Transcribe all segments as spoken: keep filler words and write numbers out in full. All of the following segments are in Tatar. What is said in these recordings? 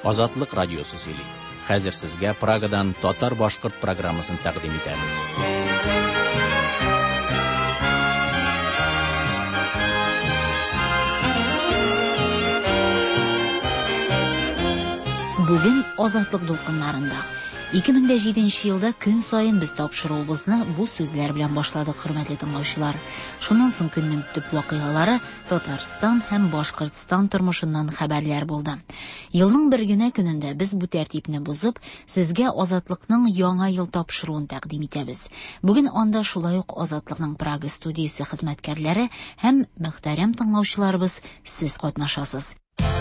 Азатлык радиосы сөйли. Хәзер сезгә Прагадан татар-башкорт программасын тәкъдим итәбез. Бүген Азатлык дулкыннарында ике мең җиденче елда көн сайын без тапшыруыбызны бу сүзләр белән башладык, хөрмәтле тыңлаучылар. Шуннан соң көннең төп вакыйгалары Татарстан һәм Башкортстан тормышыннан хәбәрләр булды. Елның бер генә көнендә без бу тәртипне бузып, сезгә Азатлыкның яңа ел тапшыруын тәкъдим итәбез. Бүген анда шулай ук Азатлыкның Прага студиясе хезмәткәрләре һәм мөхтәрәм тыңлаучыларыбыз сез катнашасыз.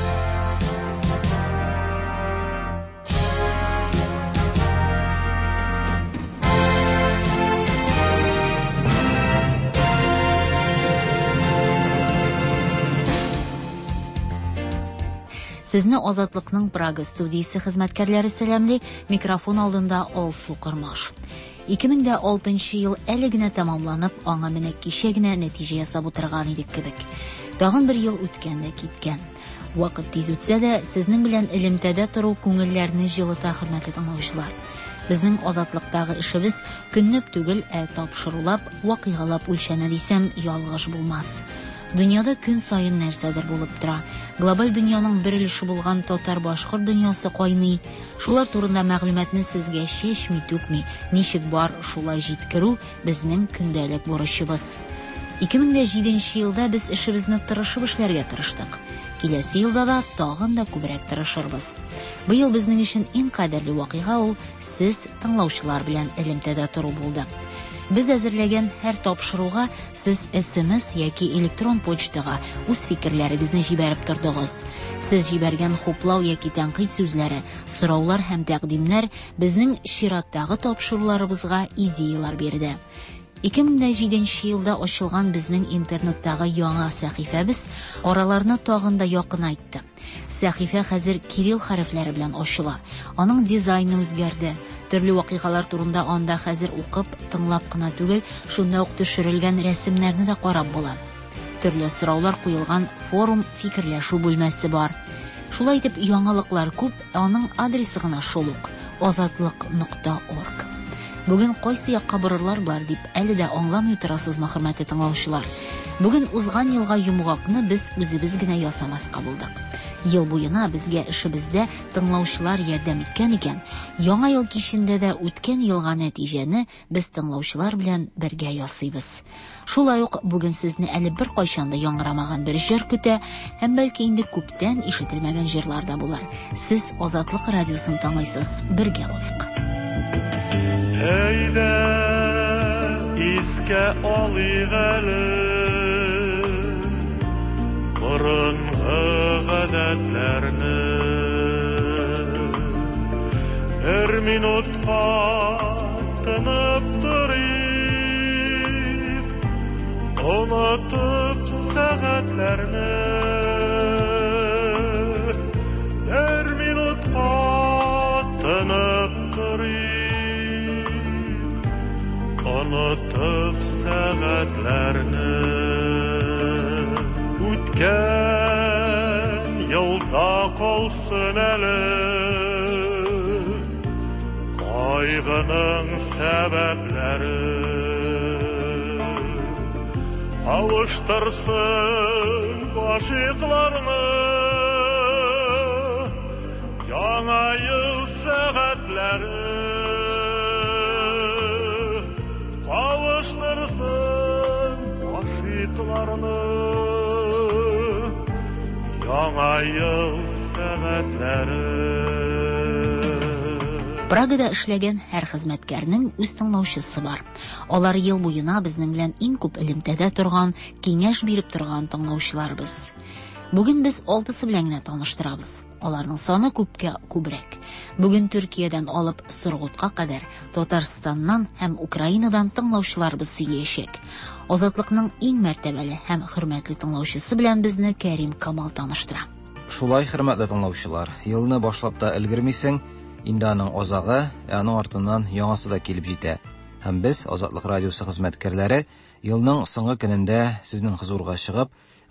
Сезне Азатлыкның Прага студиясе хезмәткәрләре сәламли, микрофон алдында Алсу Кырмаш. ике мең алтынчы ел әле генә тәмамланып, аңа менә кичә генә нәтиҗә ясап утырган идек кебек. Тагын бер ел үткән дә киткән. Вакыт тиз үтсә дә, сезнең белән элемтәдә тору күңелләрне җылыта, хөрмәтле тыңлаучылар. Безнең Азатлыктагы эшебез көннәп түгел, ә тапшырулап, вакыйгалап үлчәнә дисәм, ялгыш булмас. Дөньяда көн сайын нәрсәдер булып тора. Глобаль дөньяның бер өлеше булган татар-башкорт дөньясы кайный. Шулар турында мәгълүматны сезгә чәчми түкми, ничек бар шулай җиткерү безнең көндәлек бурычыбыз. ике мең җиденче елда без эшебезне тырышып эшләргә тырыштык. Киләсе елда да тагын да күбрәк тырышырбыз. Быел безнең өчен иң кадерле вакыйга ул сез тыңлаучылар белән элемтәдә тору булды. Без әзерләгән һәр тапшыруга сез эс эм эс яки электрон почтага үз фикерләрегезне җибәреп тордыгыз. Сез җибәргән хуплау яки тәнкыйть сүзләре, сораулар һәм тәкъдимнәр безнең чираттагы тапшыруларыбызга идеялар бирде. ике мең җиденче елда ачылган безнең интернеттагы яңа сәхифәбез араларны тагын да якынайтты. Сәхифә хәзер кирилл хәрефләре белән ачыла. Аның дизайны үзгәрде. Төрле вакыйгалар турында анда хәзер укып, тыңлап кына түгел, шунда ук төшерелгән рәсемнәрне дә карап була. Төрле сораулар куелган форум, фикерләшү бүлмәсе бар. Шулай итеп, яңалыклар күп, аның адресы гына шул ук: азатлык нокта орг. Бүген кайсы якка борырлар бар дип әле дә аңламый торасызмы, хөрмәтле тыңлаучылар? Бүген узган елга йомгакны без үзебез генә ясамаска булдык. Ел буена безгә эшебездә тыңлаучылар ярдәм иткән икән. Яңа ел кичендә дә үткән елга нәтиҗәне без тыңлаучылар белән бергә ясыйбыз. Шулай ук бүген сезне әле бер кайчан да яңгырамаган бер җыр көтә, һәм бәлки инде күптән ишетелмәгән җырлар да булыр. Сез Азатлык радиосын тыңлыйсыз, бергә булыйк. Әйдә, искә алыйк әле борынгы гадәтләрне. Бер минутка тынып торыйк, онытып сәгатьләрне. Бер минутка тынып торыйк, онытып сәгатьләрне. Үткән елда калсын әле кайгының сәбәпләре. Авыштырсын башыкларны яңа ел сәгатьләре. Авыштырсын башыкларны яңа ел сәгатьләре. Прагада эшләгән һәр хезмәткәрнең үз тыңлаучысы бар. Алар ел буена безнең белән иң күп элемтәдә торган, киңәш биреп торган тыңлаучыларыбыз. Бүген без алтысы белән генә таныштырабыз. Аларның саны күпкә күбрәк. Бүген Төркиядән алып Соргутка кадәр Татарстаннан һәм Украинадан тыңлаучыларыбыз сөйләячәк. Азатлыкның иң мәртәбәле һәм хөрмәтле тыңлаучысы белән безне Кәрим Камал таныштыра. Шулай, хөрмәтле тыңлаучылар, елны башлап та өлгермисең, инде аның азагы, аның артыннан яңасы да килеп җитә. Һәм без, Азатлык радиосы хезмәткәрләре, елның соңгы көнендә сезнең хузурга чыгып,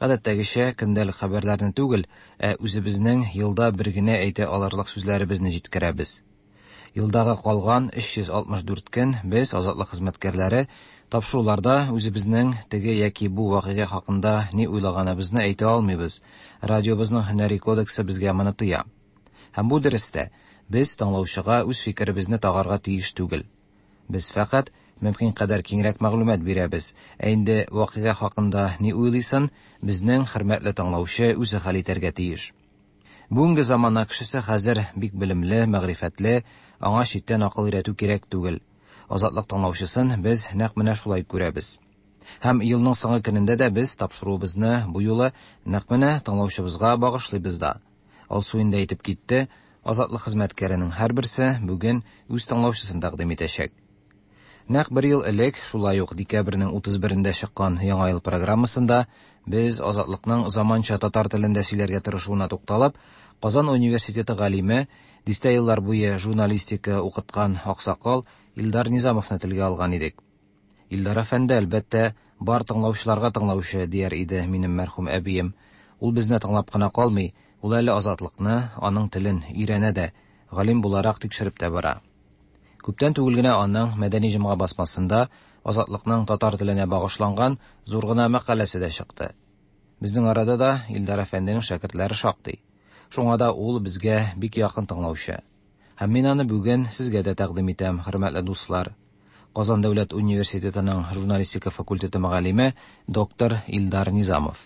Гадәттәгечә көндәлек хәбәрләрне түгел, ә үзебезнең елда бер генә әйтә алырлык сүзләребезне җиткерәбез. Елдагы калган өч йөз алтмыш дүрт көн без, азатлык хезмәткәрләре, тапшыруларда үзебезнең теге яки бу вакыйга хакында ни уйлаганыбызны әйтә алмыйбыз. Радиобызның һөнәри кодексы безгә моны тыя. Һәм бу дөрестә, без тыңлаучыга үз фикеребезне тагарга тиеш түгел. Без фақат мөмкин кадәр киңрәк мәгълүмат бирәбез. Ә инде вакыйга хакында ни уйлыйсын, безнең хөрмәтле тыңлаучы үзе хәл итәргә тиеш. Бүгенге заманна кешесе хәзер бик белемле, мәгърифәтле, аңа читтән акыл өйрәтү кирәк түгел. Азатлык тыңлаучысын без нәкъ менә шулай күрәбез. Һәм елның соңгы көнендә дә без тапшыруыбызны бу юлы нәкъ менә тыңлаучыбызга багышлыйбыз да. Алсу инде әйтеп китте, азатлык хезмәткәренең һәрберсе бүген үз тыңлаучысын тәкъдим итәчәк. Нәкъ бер ел элек, шулай ук декабрьнең утыз берендә чыккан Яңа ел программасында без азатлыкның заманча татар телендә сөйләргә тырышуына тукталып, Казан университеты галиме, дистә еллар буе журналистика укыткан аксакал Илдар Низамовны телгә алган идек. Илдар әфәнде, әлбәттә, бар тыңлаучыларга тыңлаучы дияр иде минем мәрхүм әбием. Ул безне тыңлап кына калмый, ул әле азатлыкны, аның телен өйрәнә дә, галим буларак тикшереп тә бара. Күптән түгел генә аның Мәдәни җомга басмасында азатлыкның татар теленә багышланган зур гына мәкаләсе дә чыкты. Безнең арада да Илдар әфәнденең шәкертләре шактый. Шуңа да ул безгә бик якын тыңлаучы. Һәм мин аны бүген сезгә дә тәкъдим итәм, хөрмәтле дуслар. Казан дәүләт университетының журналистика факультеты мөгаллиме доктор Илдар Низамов.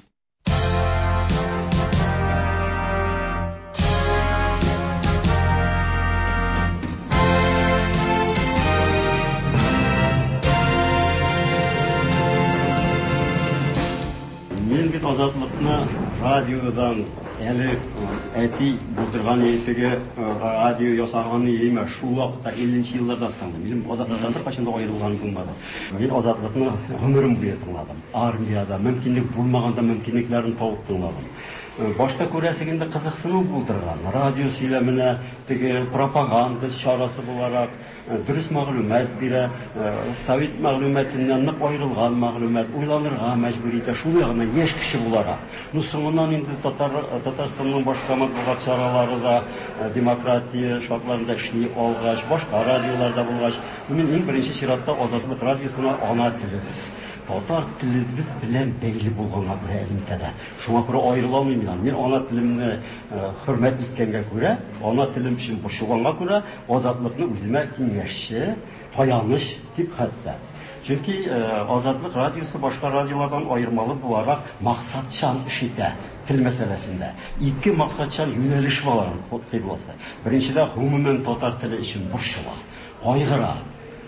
Мен бит азатлыкны радиодан әле әти булдырган итеге радио ясаганы еме шул вакытта ellinchi елларда тыңладым. Мин азатлыктан качанда аерылган булмады. Мин азатлыкны гомерем буе тыңладым. Армиядә мөмкинлек булмаганда мөмкинлекләрен табып тыңладым. Башта күрәсегендә кызыксыну булдырган. Радио сөйләменә теге пропаганда чарасы буларак дөрес мәгълүмат бирә, совет мәгълүматыннан нык аерылган мәгълүмат, уйланырга мәҗбүр итә, шул ягына яшь кеше буларак. Ну соңыннан инде татар Татарстанның башка матбугат чаралары да демократия шартларында эшли алгач, башка радиоларда булгач, мин иң беренче чиратта азатлык радиосына ана телебез, татар телебез белән бәйле булганга күрә элемтәдә. Шуңа күрә аерыла алмыйм. Мин ана телемне хөрмәт иткәнгә күрә, ана телем өчен борчылганга күрә азатлыкны үземә киңәшче, таяныч дип хәтта. Чөнки азатлык радиосы башка радиолардан аермалы буларак максатчан эш итә тел мәсьәләсендә. Ике максатчан юнәлеш бар кыйбласы. Беренчедә гомумән татар теле өчен борчыла, кайгыра.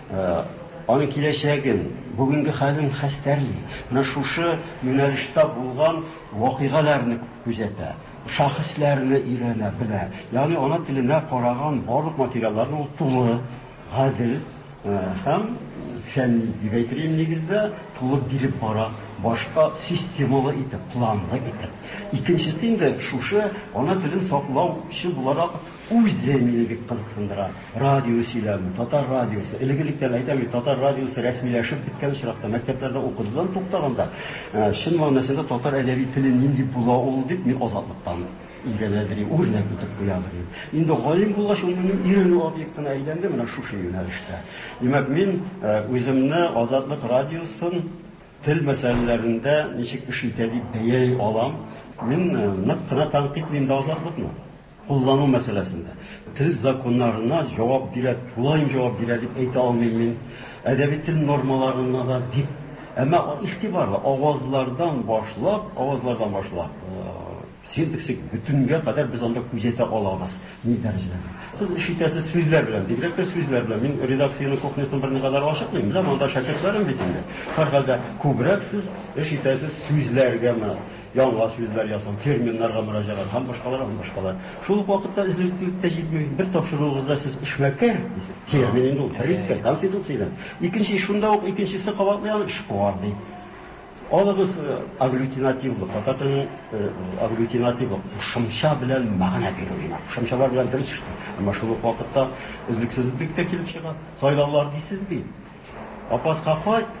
Аның киләчәген, бүгенге хәлен хәстәрли. Менә шушы юнәлештә булган вакыйгаларны күзәтә, шәхесләрне өйрәнә, белә. Ягъни ана теленә караган барлык материалларны ул тулы, гадел һәм фәнни дип әйтергә нигездә тулы биреп бара, башка системалы итеп, планлы итеп. Икенчесе инде шушы ана телен саклаучы буларак үзе мине бик кызыксындыра. Радио сөйләме, татар радиосы. Элегелектән әйтәм, татар радиосы рәсмиләшеп биткән чиракта мәктәпләрдә укыдыдан туктаганда, чын мәгънәсендә татар әдәби теле нинди була ул дип мин азатлыктан өйрәнәдер, үрнәк итеп куядыр. Инде галим булгач, ул минем иренү объектына әйләнде менә шушы юнәлештә. Димәк, мин үземне азатлык радиосын тел мәсьәләләрендә ничек эш итә дип бәя алам. Мин нык кына тәнкыйтьлим да азатлыкны куллану мәсьәләсендә. Тел законнарына җавап бирә, тулай җавап бирә дип әйтә алмыйм мин. Әдәби тел нормаларына да дип, әмма игътибарлы авазлардан башлап, авазлардан башлап синтаксик бүтүнгә кадәр без анда күзәтә алабыз ни дәрәҗәдә. Сез эш итәсез сүзләр белән, бигрәк тә сүзләр белән. Мин редакцияның кухнясын бер никадәр ачыклыйм, беләм, анда шәкертләрем бит инде. Һәрхәлдә күбрәк сез эш итәсез сүзләргә, яңа сүзләр ясау, терминнарга мөрәҗәгать һәм башкалар, һәм башкалар. Шул вакытта излеклектә җитми бер тапшыруыгызда сез эшмәкәр дисез. Термин инде ул тарихка, конституциядән. Икенче шунда ук икенчесе кабатлыгы эшкуар ди. Алыгыз агглютинативлы, татарның агглютинативлы кушымча белән мәгънә бирү. Кушымчалар белән дөрес эшләр. Әмма шул вакытта излексезлек тә килеп чыга. Сайлаулар дисез бит. Апаска кайт,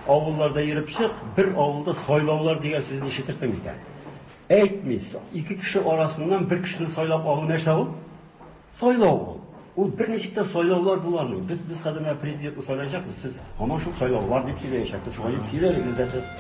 авылларда йөреп чык, бер авылда сайлаулар дигән сүзне ишетерсең икән. Әйтмис, ике кеше арасыннан бер кешене сайлап алу нәрсә ул? Сайлау ул. Ул берничә тә сайлаулар булармы? Без без хәзер менә президентны сайлаячакбыз, сез һаман шул сайлаулар дип сөйләячәксез, шулай дип сөйләгез дә сез.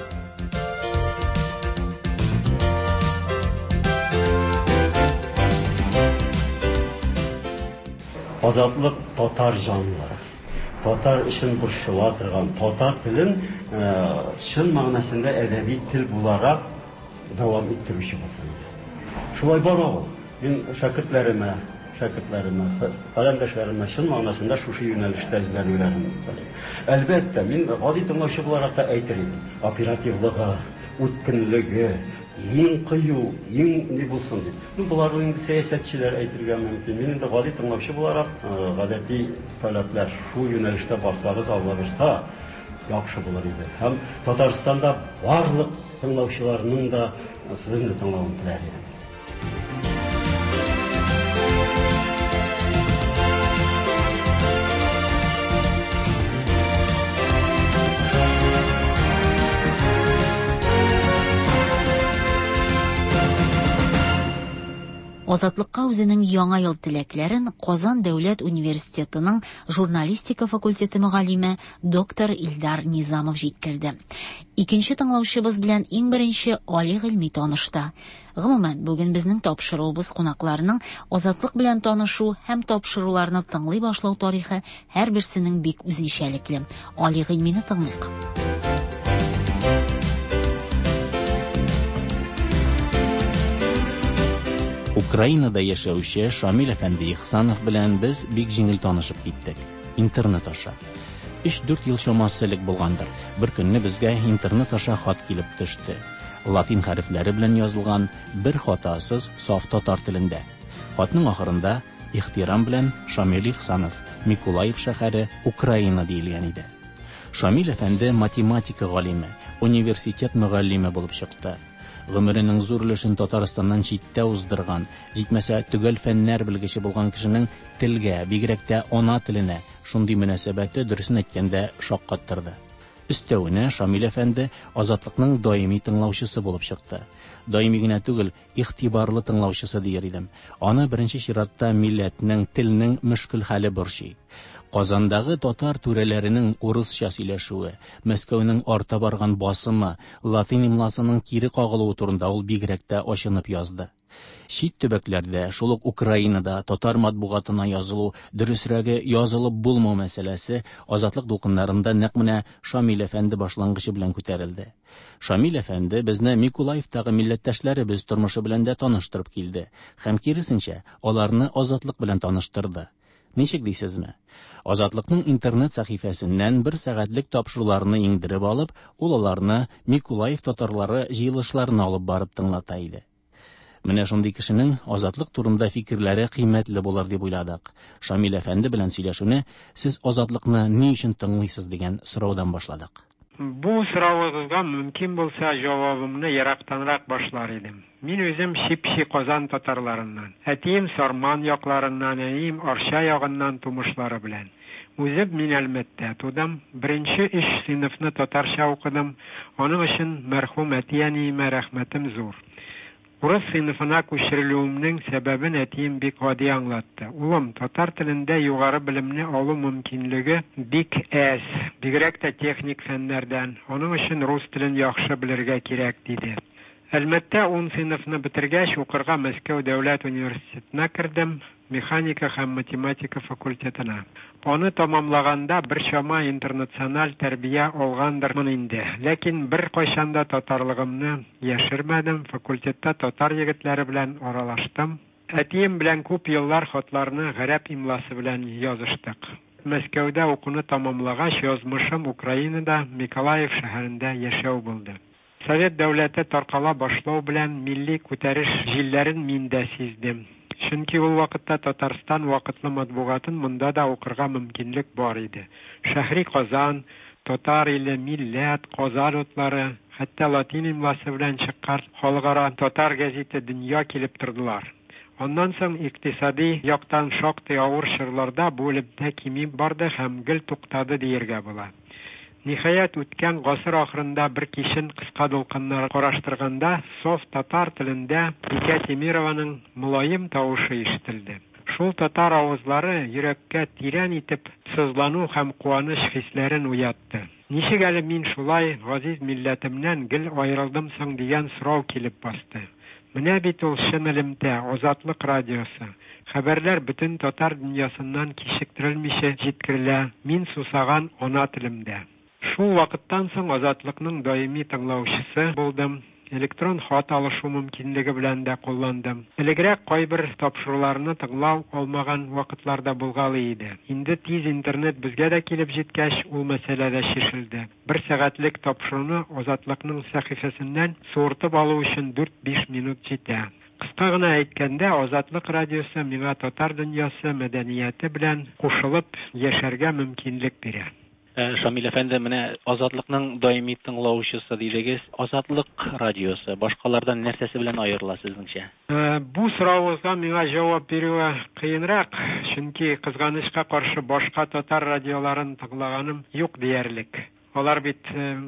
Азатлык татар җанлары. Татар өчен борчыла торган татар телен чын мәгънәсендә әдәби тел буларак дәвам иттерүче булсын. Шулай бара ул. Мин шәкертләремә, шәкертләремә, таләмдәшләремә чын мәгънәсендә шушы юнәлештә эзләнүләрен телим. Әлбәттә, мин гади тыңлаучы буларак та әйтер идем. Оперативлыгы, үткенлеге, ең кыю, ең ни булсын дип. Ну, буларны инде сәясәтчеләр әйтергә мөмкин. Мин инде гади тыңлаучы буларак, гадәти таләпләр шул юнәлештә барсагыз, Алла бирсә, яхшы булыр иде. Һәм Татарстанда барлык тыңлаучыларның да сезне тыңлавын теләр идем. Азатлыкка үзенең яңа ел теләкләрен Казан дәүләт университетының журналистика факультеты мөгаллиме доктор Илдар Низамов җиткерде. Икенче тыңлаучыбыз белән иң беренче али гыйльми танышты. Гомумән, бүген безнең тапшыруыбыз кунакларының азатлык белән танышу һәм тапшыруларны тыңлый башлау тарихы һәрберсенең бик үзенчәлекле. Али гыйльмине тыңлыйк. Украинада яшәүче Шамил әфәнде Ихсанов белән без бик җиңел танышып киттек. Интернет аша. өч-дүрт ел чамасы элек булгандыр. Бер көнне безгә интернет аша хат килеп төште. Латин хәрефләре белән язылган, бер хатасыз саф татар телендә. Хатның ахырында ихтирам белән Шамил Ихсанов, Микулаев шәһәре, Украина диелгән иде. Шамил әфәнде математика галиме, университет мөгаллиме булып чыкты. Гомеренең зур өлешен Татарстаннан читтә уздырган, җитмәсә төгәл фәннәр белгече булган кешенең телгә, бигрәк тә ана теленә шундый мөнәсәбәте дөресен әйткәндә шаккаттырды. Өстәвенә Шамил әфәнде азатлыкның даими тыңлаучысы булып чыкты. Даими генә түгел, игътибарлы тыңлаучысы дияр идем. Аны беренче чиратта милләтнең, телнең мөшкил хәле борчый. Казандагы татар түрәләренең урысча сөйләшүе, Мәскәүнең арта барган басымы, латин имласының кире кагылуы турында ул бигрәк тә ачынып язды. Чит төбәкләрдә, шул ук Украинада татар матбугатына язылу, дөресрәге язылып булмау мәсьәләсе азатлык дулкыннарында нәкъ менә Шамил әфәнде башлангычы белән күтәрелде. Шамил әфәнде безне Микулаевтагы милләттәшләребез тормышы белән дә таныштырып килде, һәм киресенчә, аларны азатлык белән таныштырды. Ничек дисезме? Азатлыкның интернет сәхифәсеннән бер сәгатьлек тапшыруларны иңдереп алып, ул аларны Микулаев татарлары җыелышларына алып барып тыңлата иде. Менә шундый кешенең азатлык турында фикерләре кыйммәтле булыр дип уйладык. Шамил әфәнде белән сөйләшүне сез азатлыкны ни өчен тыңлыйсыз дигән сораудан башладык. Бу соравыгызга мөмкин булса җавабымны ерактанрак башлар идем. Мин үзем Чипчи Казан татарларыннан, әтием Сарман якларыннан, әнием Арча ягыннан тумышлары белән. Үзем мин әлбәттә тудым, беренче өч сыйныфны татарча укыдым. Аның өчен мәрхүм әти-әниемә рәхмәтем зур. Урыс сыйныфына күчерелүемнең сәбәбен әтием бик гади аңлатты. Улым, татар телендә югары белемне алу мөмкинлеге бик әз, бигрәк тә техник фәннәрдән. Аның өчен рус телен яхшы белергә кирәк диде. Әлбәттә, ун сыйныфны бетергәч, укырга Мәскәү дәүләт университетына кердем, механика һәм математика факультетына. Аны тамамлаганда бер чама интернациональ тәрбия алгандырмын инде. Ләкин бер кайчанда татарлыгымны яшермәдем, факультетта татар егетләре белән аралаштым. Әтием белән күп еллар хатларны гарәп имласы белән языштык. Мәскәүдә укуны тамамлагач, язмышым Украинада, Миколаев шәһәрендә яшәү булды. Совет дәүләте таркала башлау белән милли күтәреш җилләрен мин дә сиздем. Чөнки ул вакытта Татарстан вакытлы матбугатын монда да укырга мөмкинлек бар иде. Шәһри Казан, татар иле, милләт, Казан утлары, хәтта латин имласы белән чыккан халыкара татар гәзите дөнья килеп тордылар. Аннан соң икътисади яктан шактый авыр чорларда бу элемтә кими барды һәм гел туктады диергә була. Ниһаять, үткән гасыр ахырында бер кичен кыска дулкыннар караштырганда, соф татар телендә Бикә Тимированың мулаем тавышы ишетелде. Шул татар авызлары йөрәккә тирән итеп сызлану һәм куаныч хисләрен уятты. Ничек әле мин шулай газиз милләтемнән гел аерылдым соң дигән сорау килеп басты. Менә бит ул чын элемтә, Азатлык радиосы. Хәбәрләр бөтен татар дөньясыннан кичектерелмичә җиткерелә, мин сусаган ана телемдә. Шул вакыттан соң Азатлыкның даими тыңлаучысы булдым. Электрон хат алышу мөмкинлеге белән дә кулландым. Элегрәк кайбер тапшыруларны тыңлау алмаган вакытларда булгалы иде. Инде тиз интернет безгә дә килеп җиткәч, ул мәсьәлә дә шешелде. Бер сәгатьлек тапшыруны Азатлыкның сәхифәсеннән суыртып алу өчен дүрт-биш минут җитә. Кыска гына әйткәндә, Азатлык радиосы миңа татар дөньясы мәдәнияте белән кушылып яшәргә мөмкинлек бирә. Шамил әфәнде, менә Азатлыкның даими тыңлаучысы дидегез. Азатлык радиосы башкалардан нәрсәсе белән аерыла сезнеңчә? Бу соравыгызга миңа җавап бирүе кыенрак, чөнки кызганычка каршы башка татар радиоларын тыңлаганым юк диярлек. Алар бит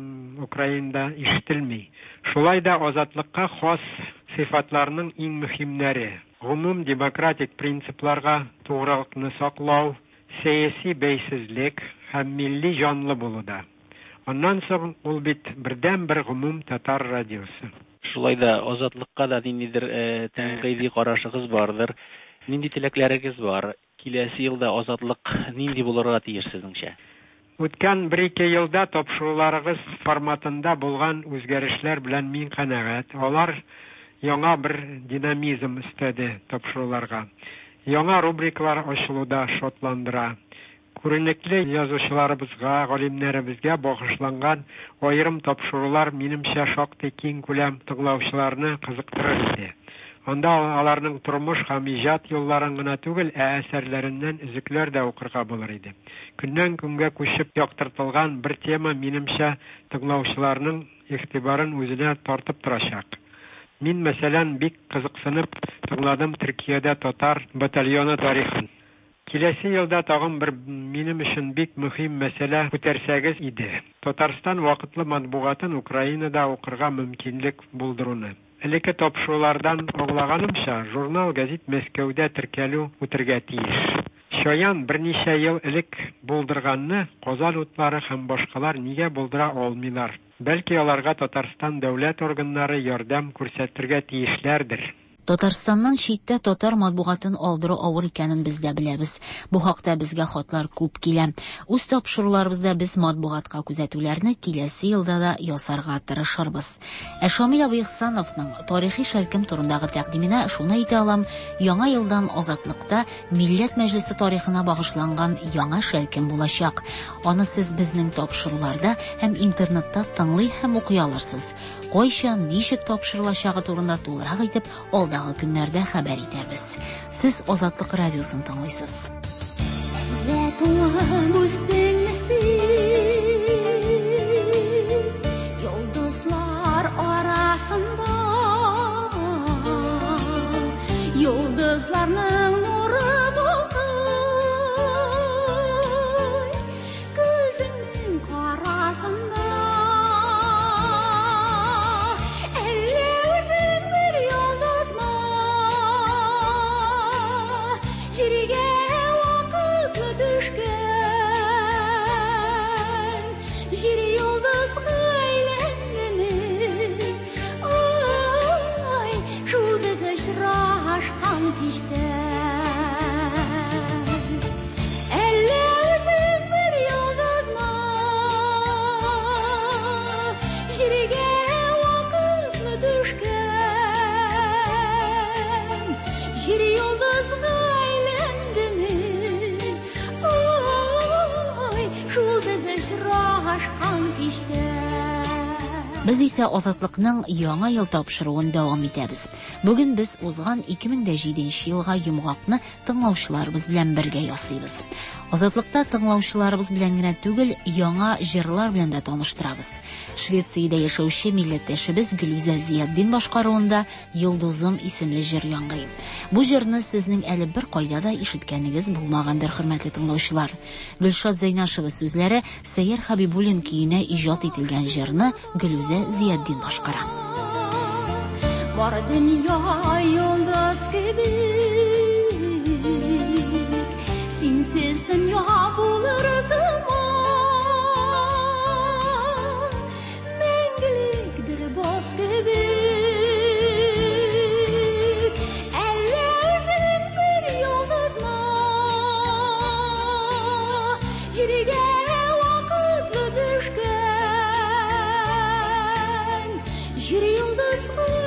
Украинада ишетелми. Шулай да Азатлыкка хас сыйфатларның иң мөһимнәре: гомум демократик принципларга тугрылыкны саклау, сәяси бәйсезлек һәм милли җанлы булуда. Аннан соң ул бит бердән-бер гомум татар радиосы. Шулай да Азатлыкка да ниндидер тәнкыйди карашыгыз бардыр. Нинди теләкләрегез бар? Киләсе елда Азатлык нинди булырга тиеш сезнеңчә? Үткән бер-ике елда тапшыруларыгыз форматында булган үзгәрешләр белән мин канәгать. Алар яңа бер динамизм өстәде тапшыруларга. Яңа рубрикалар ачылуда шатландыра. Күренекле язучыларыбызга, галимнәребезгә багышланган аерым тапшырулар минемчә шактый киң күләм тыңлаучыларны кызыктырыр иде. Анда аларның тормыш һәм иҗат юлларын гына түгел, ә әсәрләреннән үзекләр дә укырга булыр иде. Көннән-көнгә күчеп яктыртылган бер тема минемчә тыңлаучыларның игътибарын үзенә тартып торачак. Мин, мәсәлән, бик кызыксынып тыңладым Төркиядә татар батальоны тарихын. Киләсе елда тагын бер минем өчен бик мөһим мәсьәлә күтәрсәгез иде. Татарстан вакытлы матбугатын Украинада укырга мөмкинлек булдыруны. Элекке тапшырулардан аңлаганымча, журнал, гәзит Мәскәүдә теркәлү үтәргә тиеш. Шаян берничә ел элек булдырганны Казан утлары һәм башкалар нигә булдыра алмыйлар? Бәлки аларга Татарстан дәүләт органнары ярдәм күрсәтергә тиешләрдер. Татарстаннан читтә татар матбугатын алдыру авыр икәнен без дә беләбез. Бу хакта безгә хатлар күп килә. Үз тапшыруларыбызда без матбугатка күзәтүләрне киләсе елда да ясарга тырышырбыз. Ә Шамил Абыйхсановның тарихи шәлкем турындагы тәкъдименә шуны әйтә алам: яңа елдан Азатлыкта Милләт Мәҗлесе тарихына багышланган яңа шәлкем булачак. Аны сез безнең тапшыруларда һәм интернетта тыңлый һәм укый алырсыз. Кайчан, ничек тапшырылачагы турында тулырак итеп алдагы көннәрдә хәбәр итәрбез. Сез Азатлык радиосын тыңлыйсыз. Йолдызлар арасында, йолдызларның нуры булды, күзеңнең карасында. Җиргә вакытлы төшкән Без исә Азатлыкның яңа ел тапшыруын дәвам итәбез. Бүген без узган ике мең җиденче елга йомгакны тыңлаучыларыбыз белән бергә ясыйбыз. Азатлыкта тыңлаучыларыбыз белән генә түгел, яңа җырлар белән дә таныштырабыз. Швециядә яшәүче милләттәшебез Гөлүзә Зиятдин башкаруында Йолдызым исемле җыр яңгырый. Бу җырны сезнең әле бер кайда да ишеткәнегез булмагандыр, хөрмәтле тыңлаучылар. Гөлшат Зәйнашева сүзләре, Сәйяр Хәбибуллин көенә иҗат ителгән җырны Гөлүзә Зиятдин башкара. Var dünya yıldız gibi, sensiz dünya bulur zaman, menglikdir boz gibi. Ellerin bir yıldızla, yürüge vakıtlı düşken, jür yıldız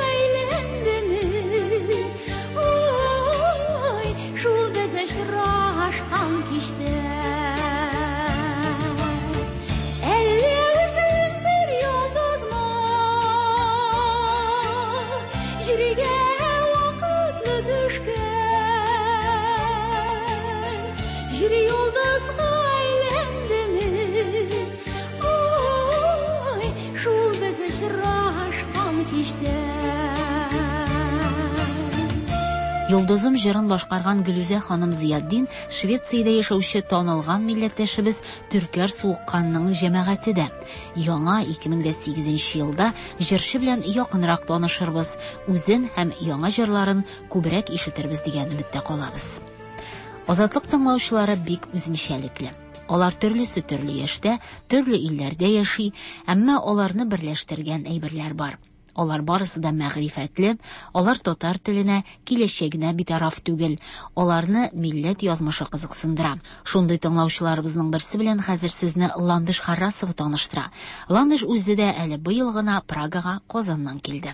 Йолдызым җырын башкарган Гөлүзә ханым Зиятдин Швециядә яшәүче танылган милләттәшебез Төркәр Суукканның җәмәгатедә. Яңа ике мең сигезенче елда җырчы белән якынрак танышырбыз, үзен һәм яңа җырларын күбрәк ишетербез дигән өметтә калабыз. Азатлык тыңлаучылары бик үзенчәлекле. Алар төрлесе төрле яшьтә, төрле илләрдә яши, әмма аларны берләштергән әйберләр бар. Алар барысы да мәгърифәтле, алар татар теленә, киләчәгенә битараф түгел. Аларны милләт язмышы кызыксындыра. Шундый тыңлаучыларыбызның берсе белән хәзер сезне Ландыш Харрасов таныштыра. Ландыш үзе дә әле быел гына Прагага, Казаннан килде.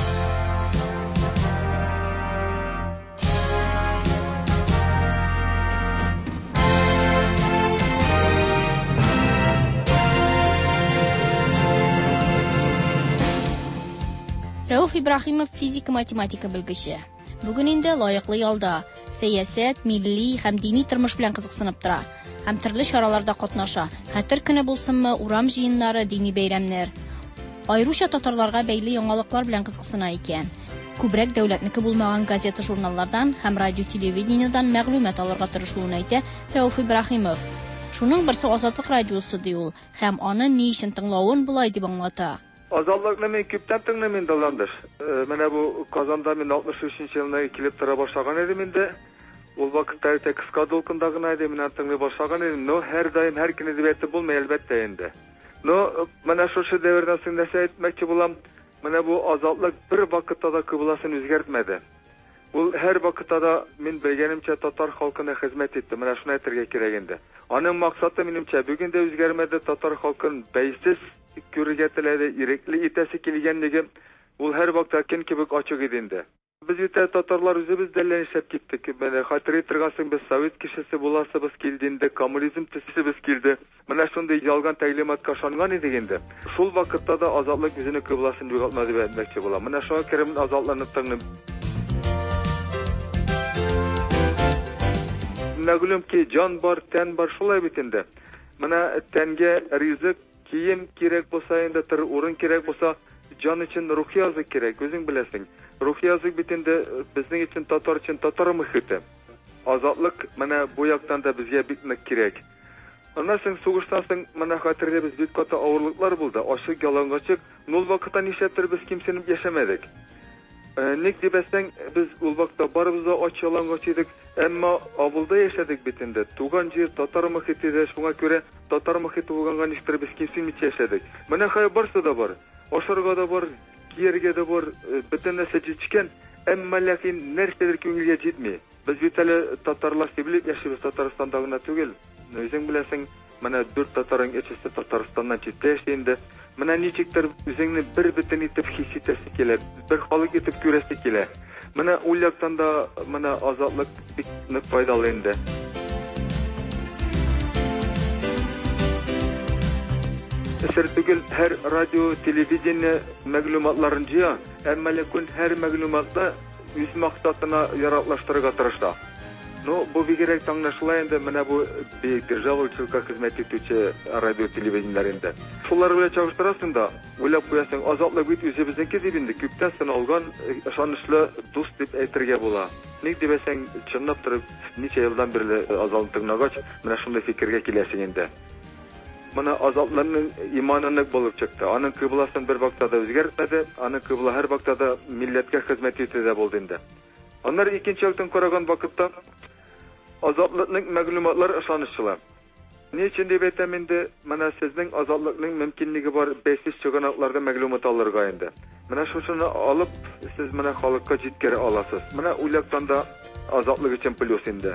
Рәүф Ибрахимов физика-математика белгече. Бүген инде лаеклы ялда, сәясәт, милли һәм дини тормыш белән кызыксынып тора. Һәм төрле чараларда катнаша. Хәтер көне булсынмы, урам җыеннары, дини бәйрәмнәр. Айруча татарларга бәйле яңалыклар белән кызыксына икән. Күбрәк дәүләтнеке булмаган газета, журналлардан һәм радио-телевидениедан мәгълүмат алырга тырышуын әйтә Рәүф Ибрахимов. Шуның берсе Азатлык радиосы ди ул, һәм аны ни өчен тыңлавын булай дип аңлата. Азатлыкны мен күптән тыңламыйм да Ландыш. Менә бу Казанда мен алтмыш өченче елда килеп тора башлаган идем инде. Ул вакытта әйтә кыска дулкында гына идем, мен тыңлый башлаган идем. Но һәр даим һәр көн әдәбияты булмый әлбәттә инде. Но менә шушы дәвердә нәрсә әйтмәкче булам. Менә бу азатлык бер вакытта да кыбласын үзгәртмәде. Ул һәр вакытта да мен белгәнемчә татар халкына хезмәт итте. Менә шуны әйтергә кирәк инде. Аның максаты минемчә бүген дә үзгәрмәде, татар халкын бәйсез күрергә теләде, ирекле итәсе килгәнлеге ул һәр вакытта көн кебек ачык иде инде. Без итә татарлар үзебез дәлләр ишәп киттек. Менә хәтер итәргәсен без совет кешесе буласыбыз килде инде, коммунизм төсебез килде. Менә шундый ялган тәгълиматка ышанган идек инде. Шул вакытта да азатлык үзенең кыбласын югалтмады дип әйтмәкче булам. Менә шуңа керем азатларны тыңлыйм. Мәгълүм ки, җан бар, тән бар, шулай бит инде. Менә тәнгә ризык, кием кирәк булса, инде төр урын кирәк булса, җан өчен рухи язык кирәк, үзең беләсең. Рухи язык бит инде безнең өчен татар өчен татар мөхите. Азатлык менә бу яктан да безгә бик нык кирәк. Аннан соң сугыштан соң менә хәтерле без бик каты авырлыклар булды. Ачык ялангачык, ул вакытта нишләптер без кимсенеп яшәмәдек. Ник дибәсәң, без ул вакытта барыбыз да ач ялангач идек, әмма авылда яшәдек бит инде. Туган җир татар мөхите дә, шуңа күрә татар мөхите булганга нишләптер без кимсенеп яшәдек. Менә хәй барсы да бар. Ашарга да бар, кияргә дә бар, бөтен нәрсә җиткән, әмма ләкин нәрсәдер күңелгә җитми. Без бит әле татарлар сибелеп яшибез, Татарстанда гына түгел. Үзең беләсең, менә дүрт татарның өчесе Татарстаннан читтә яши инде. Менә ничектер үзеңне бер бөтен итеп хис итәсе килә, бер халык итеп күрәсе килә. Менә ул яктан да менә азатлык бик нык файдалы инде. sır түгел, her radyo, televizyon мәгълүматларын җыя, әмма ләкин her мәгълүматны үз максатына яраклаштырырга тырышты. Ну, бу бигрәк таңнашыла инде менә бу бик державачылыкка хезмәт итүче радио телевидениеләрендә. Шулар белән чагыштырасың да, уйлап куясың, азатлык бит үзебезнеке дип инде күптән сыналган, ышанычлы дус дип әйтергә була. Ник дибәсәң, чынлап торып, ничә елдан бирле азатлык тыңлагач, менә шундый фикергә киләсең инде. Менә азатлыкның иманынык булып чыкты. Аның кыбласын бер вакытта үзгәртмәде, аның кыбла һәр вакытта милләткә хезмәт итүдә булды инде. Аннары икенче яктан караган вакытта азатлыкның мәгълүматлар ышанычлы. Ни өчен дип әйтәм инде, менә сезнең азатлыкның мөмкинлеге бар бәйсез чыганакларда мәгълүмат алырга инде. Менә шушыны алып, сез менә халыкка җиткерә аласыз. Менә уйлактан да азатлык өчен плюс инде.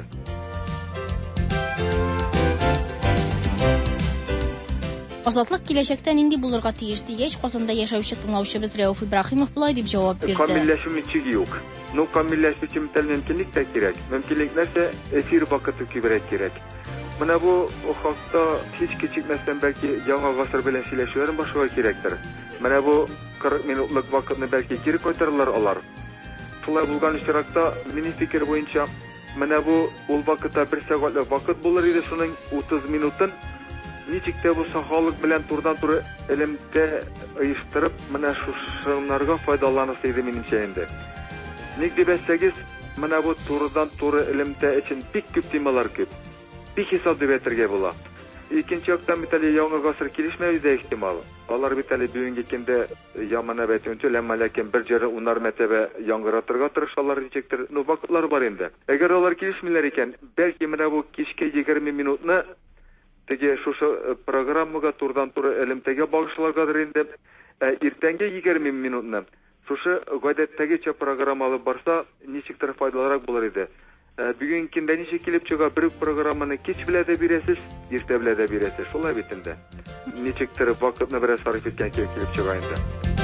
Азатлык киләчәктә нинди булырга тиеш дигәч, Казанда яшәүче тыңлаучыбыз Рәүф Ибраһимов булай дип җавап бирде. Камилләшү мичеге юк. Ну, камилләшү өчен мөмкинлек тә кирәк. Мөмкинлек нәрсә? Эфир вакыты күбрәк кирәк. Менә бу хакта һич кичекмәстән бәлки яңа гасыр белән сөйләшүләрен башларга кирәктер. Менә бу кырык минутлык вакытны бәлки кире кайтарырлар алар. Шулай булган очракта, минем фикер буенча, менә бу ул вакытта бер сәгатьлек вакыт булыр иде, шуның утыз минутын ничек тә бу сахалык белән турдан-туры элемтә оештырып, менә шушынарга файдаланасы иде минемчә инде. Ник дибәсәгез, менә бу турыдан-туры элемтә өчен бик күп темалар күп. Бик хисап дип әйтергә була. Икенче яктан бит әле яңа гасыр килешмәү дә ихтимал. Алар бит әле бүгенге көндә ямана бәтүнче ләмәләкән бер җыры унар мәртәбә яңгыратырга тырышалар дичектер. Ну, вакытлар бар инде. Әгәр алар килешмиләр икән, бәлки менә бу кичкә егерме минутны теге шушы программага турдан-туры элемтәгә багышларгадыр инде. Иртәнге егерме минутны шушы гадәттәгечә программалы барса, ничектер файдалырак булыр иде. Бүгенге көндә ничек килеп чыга, бер программаны кич белә дә бирәсез, иртә белә дә бирәсез. Шулай бит инде. Ничектер вакытны бераз сарыф иткән килеп чыга инде.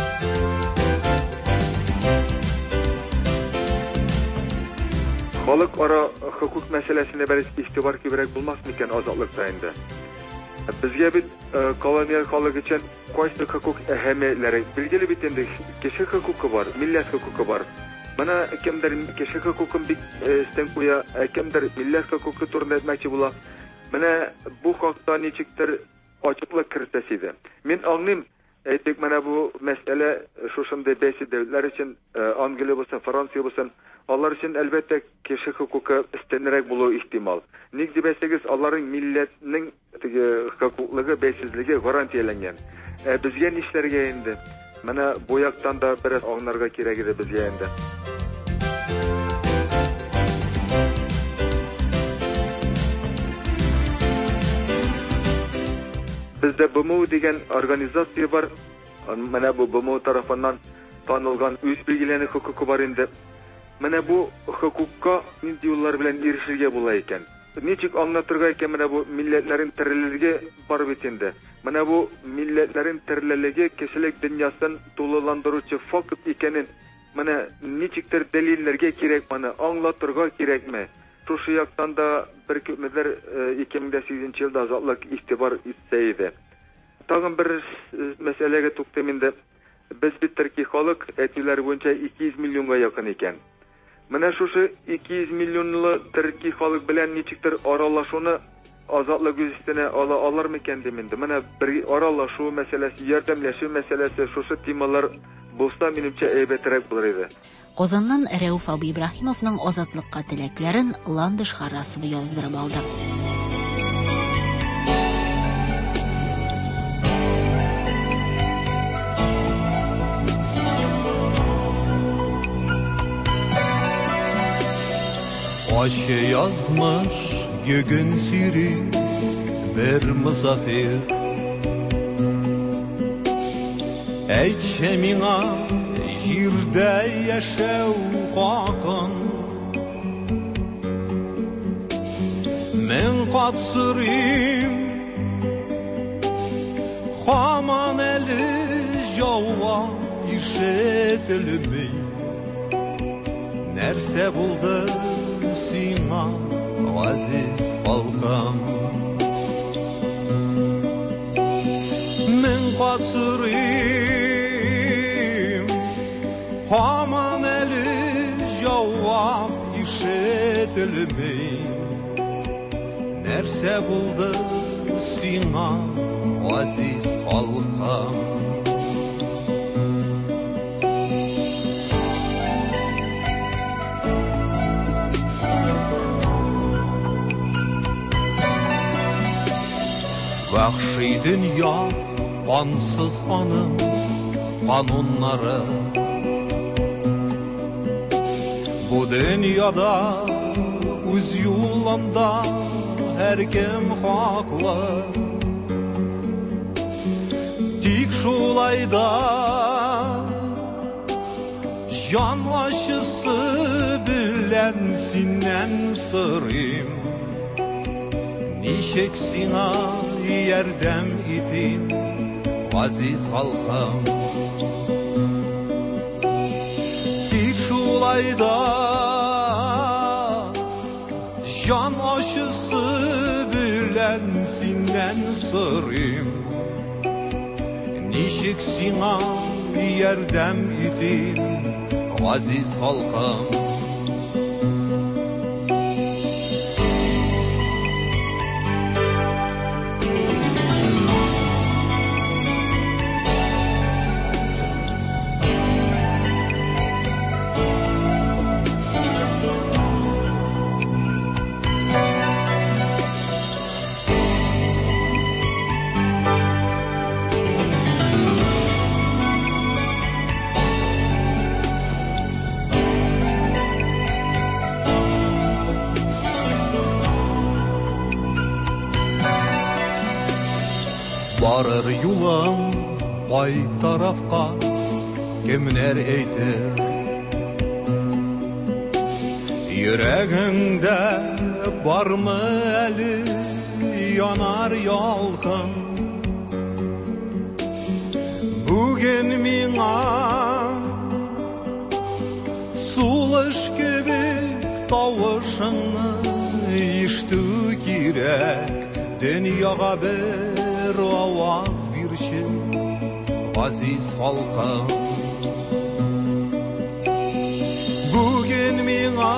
Халык ара хукук мәсьәләсенә бәлки игътибар күбрәк булмас микән азатлыкта инде. Безгә бит колониаль халык өчен кайсы хукук әһәмиятләре билгеле бит инде. Кеше хукукы бар, милләт хукукы бар. Менә кемдер кеше хукукын бик истән куя, кемдер милләт хукукы турында әйтмәкче була. Менә бу хакта ничектер ачыклык кертәс иде. Мин аңлыйм, әйтик, менә бу мәсьәлә шушындай бәйсез дәүләтләр өчен, Англия булсын, Франция булсын, алар өчен әлбәттә кеше хукукы истәнрәк булу ихтимал. Ник дибәсәгез, аларның милләтнең теге хукуклыгы, бәйсезлеге гарантияләнгән. Ә безгә нишләргә инде? Менә бу яктан да бераз аңларга кирәк иде безгә инде. Бездә бэ эм о дигән организация бар. Менә бу бэ эм о тарафыннан танылган үз билгеләнү хукукы бар инде. Менә бу хукукка нинди юллар белән ирешергә була икән? Ничек аңлатырга икән менә бу милләтләрнең терелеге бар бит инде. Менә бу милләтләрнең терелеге кешелек дөньясын тулыландыручы факт икәнен менә ничектер дәлилләргә кирәк, моны аңлатырга кирәкме? Шушы яктан да бер күпмедер ике мең сигезенче елда азатлык игътибар итсә иде. Тагын бер мәсьәләгә туктым инде. Без бит төрки халык әйтүләр буенча ике йөз миллионга якын икән. Менә шушы ике йөз миллионлы төрки халык белән ничектер аралашуны азатлык үз өстенә ала алар микән дим инде. Менә бер аралашу мәсьәләсе, ярдәмләшү мәсьәләсе, шушы темалар булса, минемчә әйбәтрәк булыр иде. Казаннан Рәүф Ибраһимовның азатлыкка теләкләрен Ландыш Харрасова яздырып алды. Aşı yazmış yegün siri bir misafir Eytşe mina jirde yaşav kakın Men katsırım Haman eli java işetilmi Nerse buldu sima aziz halkam Men katsırayım Aman eli cevap işitilmey Nerse buldu sina aziz halkam Vahşi dünya kansız anın kanunları Bu dünyada üz yolunda her kim haklı Tik şulayda can aşısı bilen sinden sırrım Nişek sina yerdem itim aziz halkam Tik şulayda can aşısı bilen sinden sırrım Nişek sina yerdem itim aziz halkam Barır yulan ay tarafka kimler eytir Yüreğinde var mı eli yanar yalkın Bugün mina suluş gibi tavışını iştü girek Dünyaya bir avaz bir şey aziz halkam Bugün mina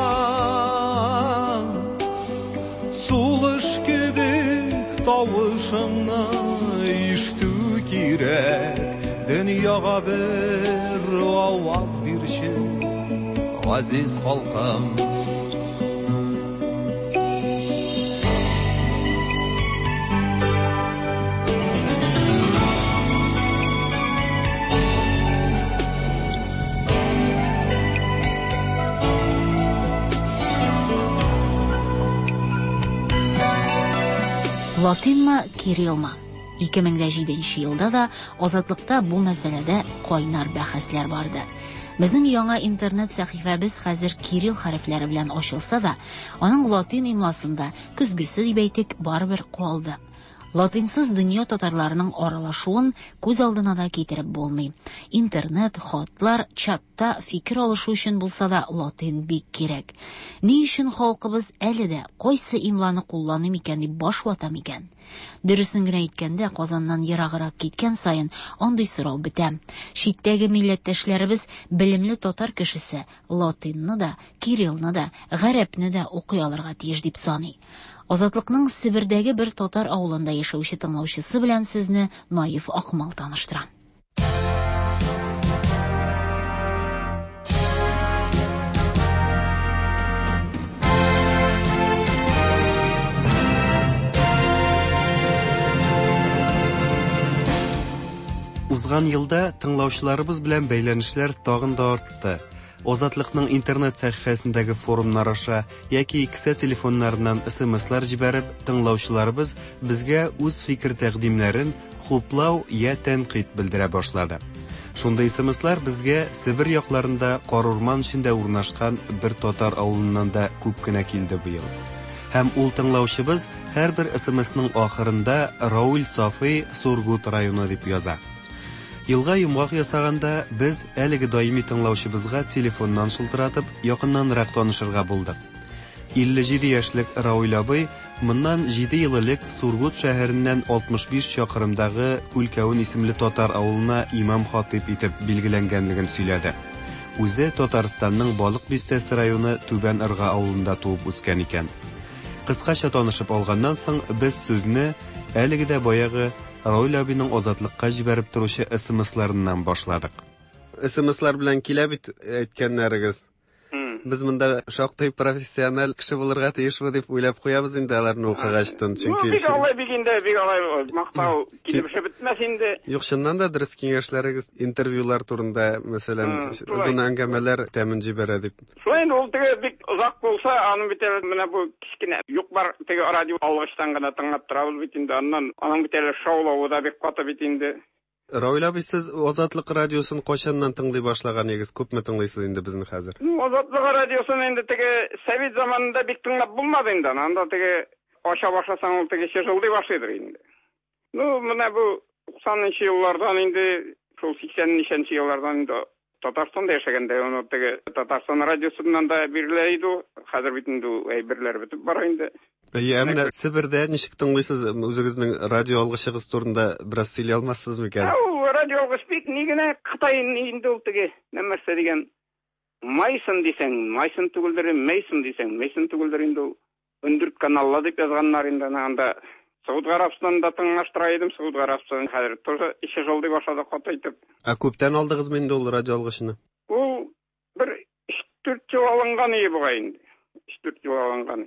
suluş gibi tavışını iştü girek Dünyaya bir avaz bir şey aziz halkam Латинмы, Кириллмы? ике мең җиденче елда да азатлыкта бу мәсьәләдә кайнар бәхәсләр барды. Безнең яңа интернет сәхифәбез хәзер кирилл хәрефләре белән ачылса да, аның латин имласында күзгесе дип әйтик барыбер калды. Латинсыз дөнья татарларының аралашуын күз алдына да китереп булмый. Интернет, хатлар, чатта фикер алышу өчен булса да латин бик кирәк. Ни өчен халкыбыз әле дә кайсы имланы кулланый микән дип баш вата микән? Дөресен генә әйткәндә, Казаннан ераграк киткән саен андый сорау бетә. Читтәге милләттәшләребез белемле татар кешесе латинны да, кириллны да, гарәпне дә укый алырга тиеш дип саный. Азатлыкның Себердәге бер татар авылында яшәүче тыңлаучысы белән сезне Наиф Акмал таныштыра. Узган елда тыңлаучыларыбыз белән бәйләнешләр тагын да артты. Азатлыкның интернет сәхифәсендәге форумнар аша яки кесә телефоннарыннан эс-эм-эслар җибәреп, тыңлаучыларыбыз безгә үз фикер тәкъдимнәрен хуплау я тәнкыйть белдерә башлады. Шундай эс-эм-эслар безгә Себер якларында Карурман эчендә урнашкан бер татар авылыннан да күп кенә килде быел. Һәм ул тыңлаучыбыз һәрбер эс-эм-эсның ахырында Рауль Сафый Сургут районы дип яза. Елга йомгак ясаганда без әлеге даими тыңлаучыбызга телефоннан шылтыратып, якыннанрак танышырга булдык. илле җиде яшьлек Рауль абый Моннан җиде ел элек Сургут шәһәреннән алтмыш биш чакрымдагы Күлкәвен исемле татар авылына имам хатип итеп билгеләнгәнлеген сөйләде. Үзе Татарстанның Балык Бистәсе районы Түбән Ырга авылында туып үскән икән. Кыскача танышып алганнан соң без сүзне әлеге дә баягы Раул абиның Азатлыкка җибәреп торучы эсэмэсларыннан башладык. Эсэмэслар белән килә бит әйткәннәрегез. Без монда шактый профессиональ кеше булырга тиешме дип уйлап куябыз инде аларны укыгачтан, чөнки бик алай бик инде бик алай мактау килеп бетмәс инде. Юк, чыннан да дөрес киңәшләрегез интервьюлар турында, мәсәлән, узын әңгәмәләр тәмен җибәрә дип. Шулай инде ул теге бик озак булса, аның бит менә бу кичкенә юк бар теге радио алгычтан гына тыңлап торабыз бит инде, аннан аның бит әле шаулавы да бик каты бит инде. Раул абый, сез Азатлык радиосын качаннан тыңлый башлаганыгыз? Күпме тыңлыйсыз инде безне хәзер? Азатлык радиосын инде теге Совет заманында бик тыңлап булмады инде. Анда теге аша башласаң ул теге чыжылдый башлыйдыр инде. Ну, менә бу туксанынчы еллардан инде, шул сиксәненче еллардан инде Татарстанда яшәгәндә, аны теге Татарстан радиосыннан да бирелә иде. Хәзер бит инде әйберләр бетеп бара инде. Я менә Себердә ничек тыңлыйсыз? Үзегезнең радио алгычыгыз турында бераз сөйли алмассызмы икән? Ул радио алгыч бик нигенә Кытай инде ул теге нәрсә дигән Майсын дисәң, Майсын түгелдер, Мейсын дисәң, Мейсын түгелдер инде ул өндүрт каналла дип язганнар инде анда. Сауд Арабстанда тыңлаштыра идем, Сауд Арабстан хәзер тоже ише жолды башлады катайтып. А күптән алдыгызмы инде ул радио алгычны? Ул бер өч дүрт ел алынган иде буга инде. өч дүрт ел алынган.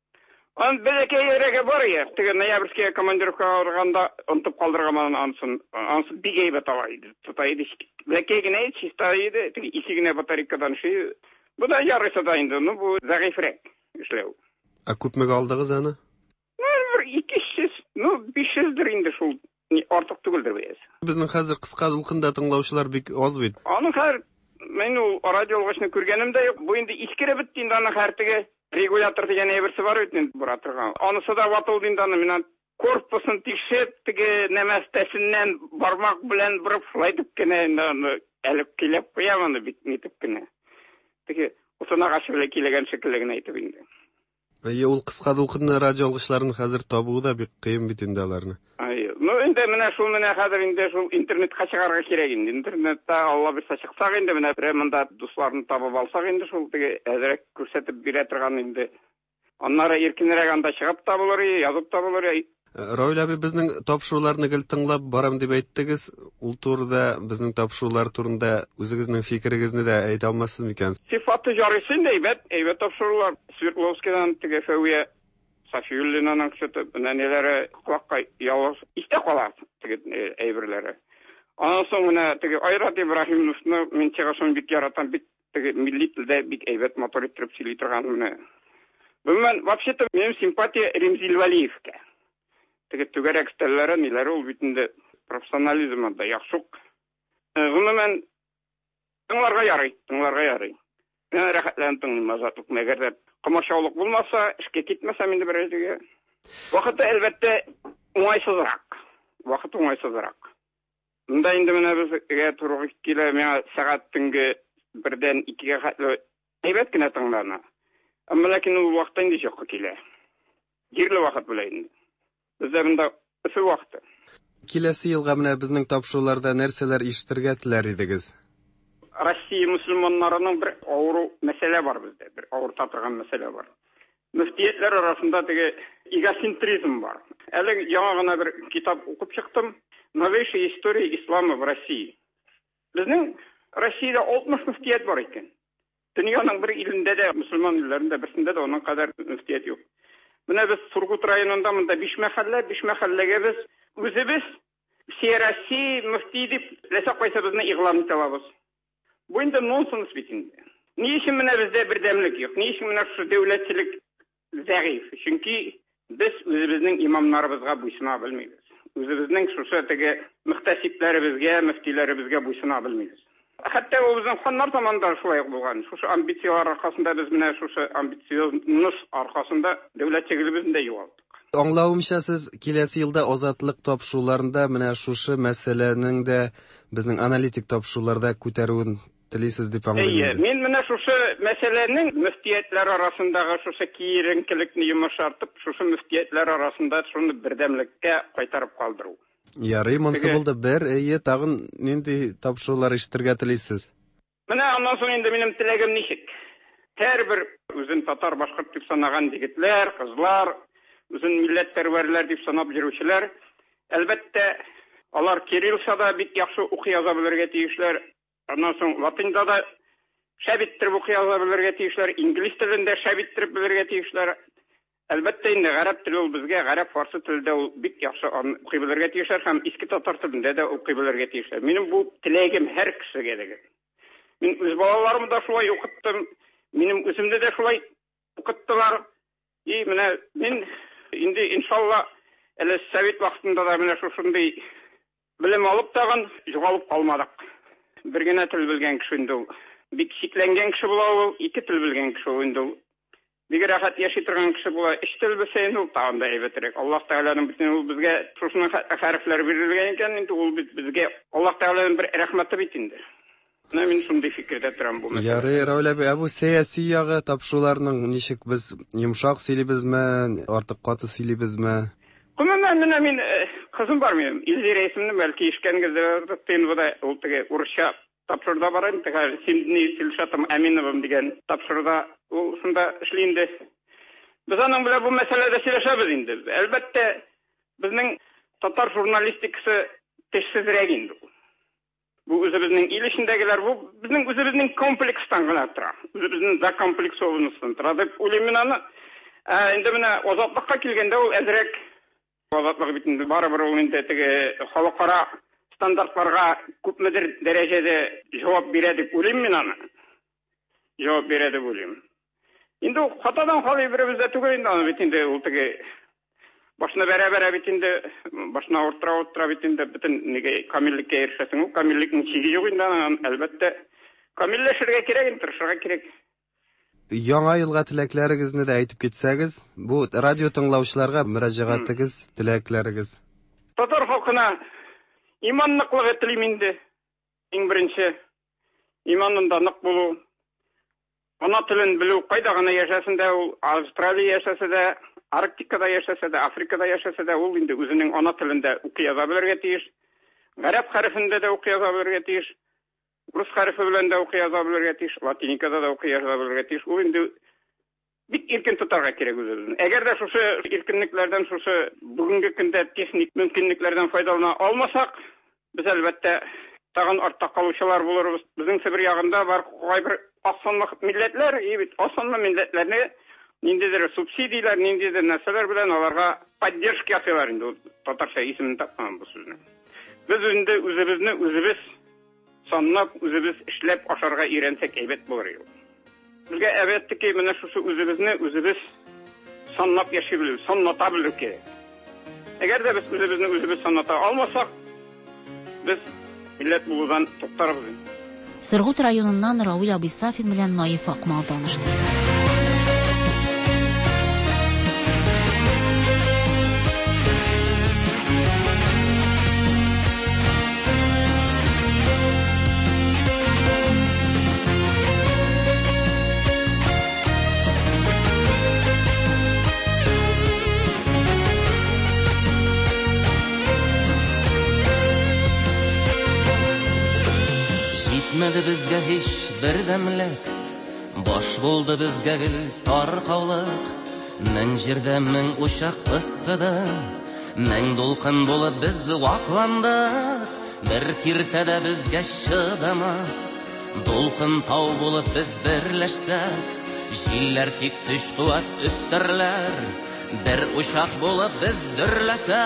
Ан бәләкәй ерәге бар я, теге ноябрьская командировкага барганда онтып калдырган ансын, ансы бик әйбәт ала иде. Тутай иде. Бәләкәй генә чиста иде, теге ике генә батарейкадан ши. Бу да ярыйсы да инде, ну бу зәгыйфрәк эшләү. А күпме алдыгыз аны? Бер ике йөз, ну биш йөздер инде шул, артык түгелдер бәясе. Безнең хәзер кыска дулкында тыңлаучылар бик аз бит. Аны хәзер мен ул радио алгычны күргәнем дә юк. Бу инде искере битте инде аны хәртеге регулятор дигән әйберсе бар бит инде бара торган. Анысы да ватылды инде аны менә корпусын тикшеп, теге нәмәстәсеннән бармак белән биреп флайтып кенә аны әлеп килеп куям аны бит нитеп кенә. Теге усынага шулай килгән шикелле генә әйтеп инде. Әйе, ул кыска дулкынлы радио алгычларын хәзер табуу да бик кыен бит инде аларны. Әйе. Ну инде менә шул менә хәзер инде шул интернетка чыгарга кирәк инде. Интернетта Алла бирсә чыксак инде менә бер монда дусларны табып алсак инде шул теге әзрәк күрсәтеп бирә торган инде. Аннары иркенрәк анда чыгып табылыр, язып табылыр. Раул абый, безнең тапшыруларны гел тыңлап барам дип әйттегез. Ул турыда, безнең тапшырулар турында үзегезнең фикерегезне дә әйтә алмассыз микән? Сифаты жарысын да әйбәт, әйбәт тапшырулар. Свердловскидан теге Фәвия Сафиуллинаның сөте нәнеләре кулакка ялгыз истә кала теге әйберләре. Аннан соң менә теге Айрат Ибраһимовны мин чыгышын бик яратам, бик теге милли телдә бик әйбәт мотор итеп сөйли торган менә. Бүген вообще-то минем симпатия Ремзил Валиевка. Теге түгәрәк стәлләре ниләре ул бит инде профессионализмы да яхшык. Гомумән тыңларга ярый, тыңларга ярый. Мен рәхәтләнеп тыңлыйм Азатлык, мәгәр дә комачаулык булмаса, эшкә китмәсәм инде бер әйтүгә. Вакыты әлбәттә уңайсызрак. Вакыты уңайсызрак. Монда инде менә безгә туры килә, миңа сәгать төнге бердән икегә хәтле әйбәт кенә тыңлана. Әмма ләкин ул вакытта инде җокка килә. Җирле вакыт белән инде. Бездә монда өфе вакыты. Киләсе елга менә безнең тапшыруларда нәрсәләр ишетергә теләр идегез? Россия мусульманнарының бер авыру мәсьәлә бар бездә, бер авырта торган мәсьәлә бар. Мөфтиятләр арасында теге эгоцентризм бар. Әле яңа гына бер китап укып чыктым. Новейшая история ислама в России. Безнең Россиядә алтмыш мөфтият бар икән. Дөньяның бер илендә дә, мусульман илләрендә берсендә дә аның кадәр мөфтият юк. Менә без Сургут районында монда биш мәхәллә, биш мәхәлләгә без үзебез всей России мөфти дип ләсә кайсы безне игълан итә алабыз. Бу инде нонсенс бит инде. Ни өчен менә бездә бердәмлек юк? Ни өчен менә шу дәүләтчелек зәгыйф? Чөнки без үзебезнең имамнарыбызга буйсына белмибез. Үзебезнең шушы теге мөхтәсибләребезгә, мөфтиләребезгә буйсына белмибез. Хәтта ул безнең ханнар заманында шулай булган. Шушы амбициялар аркасында без менә шушы амбициозность аркасында дәүләтчелегебезне дә югалттык. Аңлавымча, сез киләсе елда Азатлык тапшыруларында менә шушы мәсьәләнең дә безнең аналитик тапшыруларда күтәрүен телисез дип Әйе, аңлыйм. мен менә шушы мәсьәләнең мөфтиятләр арасындагы шушы киеренкелекне йомшартып, шушы мөфтиятләр арасында шуны бердәмлеккә кайтарып калдыру. Ярый, монсы булды. Бер, әйе, тагын нинди тапшырулар ишетергә телисез? Менә аннан соң инде минем теләгем ничек? Һәрбер үзен татар, башкорт дип санаган егетләр, кызлар, үзен милләтпәрвәрләр дип санап йөрүчеләр, әлбәттә, алар кириллчада бик яхшы укый яза белергә тиешләр. Аннан соң латинда да шәп иттереп укый яза белергә тиешләр, инглиз телендә шәп иттереп белергә тиешләр. Әлбәттә, инде гарәп теле ул безгә, гарәп фарсы телендә ул бик яхшы укый белергә тиешләр һәм иске татар телендә дә укый белергә тиешләр. Минем бу теләгем һәр кешегә дә. Мин үз балаларымны да шулай укыттым. Минем үземне дә шулай укыттылар. И менә мин инде иншалла әле совет вакытында да менә шушындый белем алып тагын югалып калмадык. Бер генә тел белгән кеше инде ул. Бик чикләнгән кеше була ул, ике тел белгән кеше ул инде ул. Бик рәхәт яши торган кеше була, өч тел белсә инде ул тагын да әйбәтрәк. Аллаһ Тәгаләнең бөтен ул безгә шушының хәрефләр бирелгән икән, инде ул безгә Аллаһ Тәгаләнең бер рәхмәте бит инде. Менә мин шундый фикердә торам бу мәсьәлә. Ярый, Равил әби, бу сәяси ягы тапшыруларның ничек, без йомшак сөйлибезме, артык каты сөйлибезме? Гомумән, менә мин кызым бар минем, Илзира исемле, бәлки ишкәнгездер, тыйнвада ул теге урысча тапшырда бар инде, теге Симдни Силшатым Әминовым дигән тапшырда ул шунда эшли инде. Без аның белән бу мәсьәләдә сөйләшәбез инде. Әлбәттә, безнең татар журналистикасы тешсезрәк инде. Бу үзебезнең ил эчендәгеләр, бу безнең үзебезнең комплекстан гына тора. Үзебезнең закомплексованностан тора дип уйлыйм мин аны. Инде менә азатлыкка килгәндә ул әзрәк азатлык бит инде барыбер ул инде теге халыкара стандартларга күпмедер дәрәҗәдә җавап бирә дип уйлыйм мин аны. Җавап бирә дип уйлыйм. Инде ул хатадан халый беребездә түгел инде аны бит инде ул теге башына бәрә-бәрә бит инде, башына уртыра-уртыра бит инде бөтен неге камиллеккә ирешәсең, ул камиллекнең чиге юк инде, әлбәттә камилләшергә кирәк, инде тырышырга кирәк. Яңа елга теләкләрегезне дә әйтеп китсәгез, бу радио тыңлаучыларга мөрәҗәгатегез, теләкләрегез. Татар халкына иманлыклыгы телим инде. Иң беренче иманында нык булу. Ана телен белү, кайда гына яшәсен дә ул, Австралия яшәсә дә, Арктикада яшәсә дә, Африкада яшәсә дә, ул инде үзенең ана телендә укый яза белергә тиеш. Гарәп хәрефендә дә укый яза белергә тиеш. Рус хәрефе белән дә укый яза белергә тиеш. Латиникада да укый яза белергә тиеш. Ул инде бик иркен тотарга кирәк үзебезне. Әгәр дә шушы иркенлекләрдән, шушы бүгенге көндә техник мөмкинлекләрдән файдалана алмасак, без әлбәттә тагын артта калучылар булырбыз. Безнең Себер ягында бар кайбер асанлы милләтләр, и бит асанлы милләтләрне ниндидер субсидиялар, ниндидер нәрсәләр белән аларга поддержка ясыйлар инде. Татарча исемен тапмаган бу сүзне. Без инде үзебезне үзебез санлап, үзебез эшләп ашарга өйрәнсәк әйбәт булыр иде. Безгә әлбәттә ки менә шушы үзебезне үзебез санлап яши белү, санлата белү кирәк. Әгәр дә без үзебезне үзебез санлата алмасак, без милләт булудан туктарбыз. Сыргут районыннан Равил Абисафин белән Наиф Акмал танышты. Җитмәде безгә һич бердәмлек, баш булды безгә гел таркаулык. Мең җирдә мең учак пыскыды, мең дулкын булып без вакландык. Бер киртәдә безгә чыдамас, дулкын тау булып без берләшсәк. Җилләр тик төш куәт өстәрләр, бер учак булып без дөрләсәк.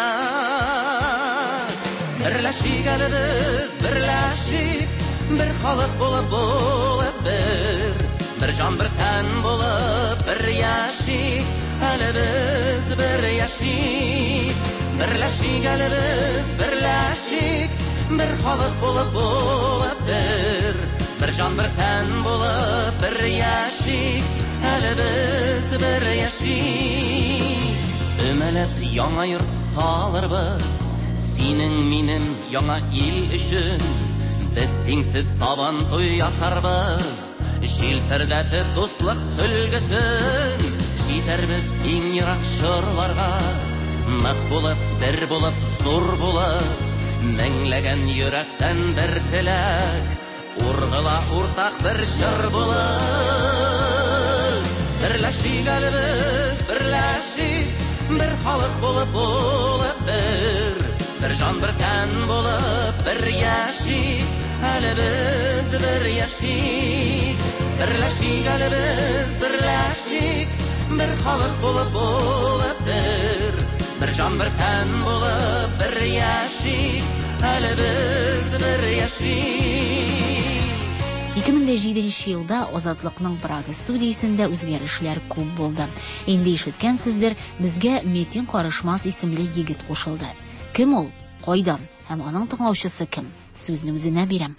Берләшик әле без, берләшик, bir халык булып булып бер, bir җан бер тән булып бер яшик, әле без бер яшик. Берләшик әле без, берләшик, bir халык булып булып бер, bir җан бер тән булып бер яшик, әле без бер яшик. Өмәләп яңа йорт салырбыз, синең минем яңа ил өчен. Biz tеңсіз сабан той ясарбыз, җилперләтеп дуслык сөлгесен. Җитәрбез иң ерак чорларга, нык булып, бер булып, зур булып, меңләгән йөрәктән бер теләк, ургыла уртак бер җыр булып. Берләшик әле без, берләшик, бер халык булып, булып бер. Bir can bir ten bulup bir yaşik, hele biz bir yaşik. Birleşik hele biz birleşik, bir halık bulup bulup bir. Bir can bir ten bulup bir yaşik, hele biz bir yaşik. эки мең жетинчи елда Озатлыкның Прага студиясында үзгәрешләр күп булды. Инде ишеткәнсездер, безгә Метин Карышмас исемле егет кушылды. Кем ул? Кайдан? Һәм аның тыңлаучысы кем? Сүзне үзенә бирәм.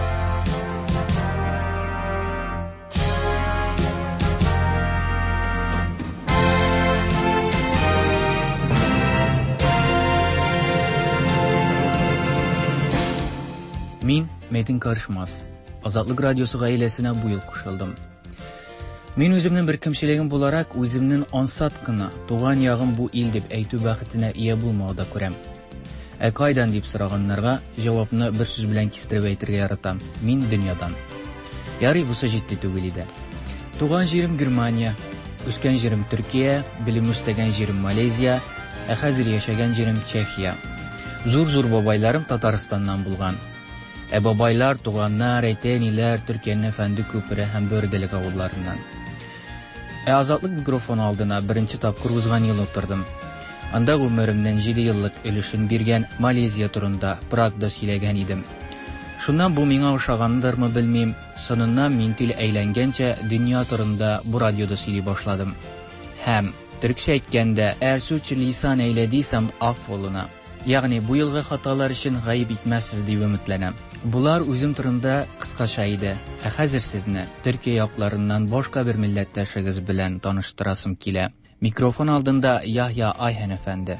Мин Метин Карышмас. Азатлык радиосы гаиләсенә бу ел кушылдым. Мин үземнең бер кемчелегем буларак, үземнең ансат кына туган ягым бу ил дип әйтү бәхетенә ия булмауда күрәм. Ә кайдан дип сораганнарга җавапны бер сүз белән кистереп әйтергә яратам. Мин дөньядан. Ярый, бусы җитди түгел иде. Туган җирем Германия, үскән җирем Төркия, белем үстәгән җирем Малайзия, ә хәзер яшәгән җирем Чехия. Зур-зур бабайларым Татарстаннан булган. Ә бабайлар, туганнар, әйтәниләр Төркиянең Фәнди күпере һәм Бөрделек авылларыннан. Ә Азатлык микрофон алдына беренче тапкыр узган ел утырдым. Анда гомеремнең җиде еллык өлешен биргән Малайзия турында Прагада сөйләгән идем. Шуннан бу миңа ошагандырмы белмим, соныннан мин тел әйләнгәнчә дөнья турында бу радиода сөйли башладым. Һәм төркчә әйткәндә, әрсүче лисан әйләдисәм аффолына. Ягъни бу елгы хаталар өчен гаип итмәссез дип өметләнәм. Булар үзем турында кыскаша иде. Ә хәзер сезне Төркия якларыннан башка бер милләттәшегез белән таныштырасым килә. Mikrofon aldığında Yahya Ayhan Efendi.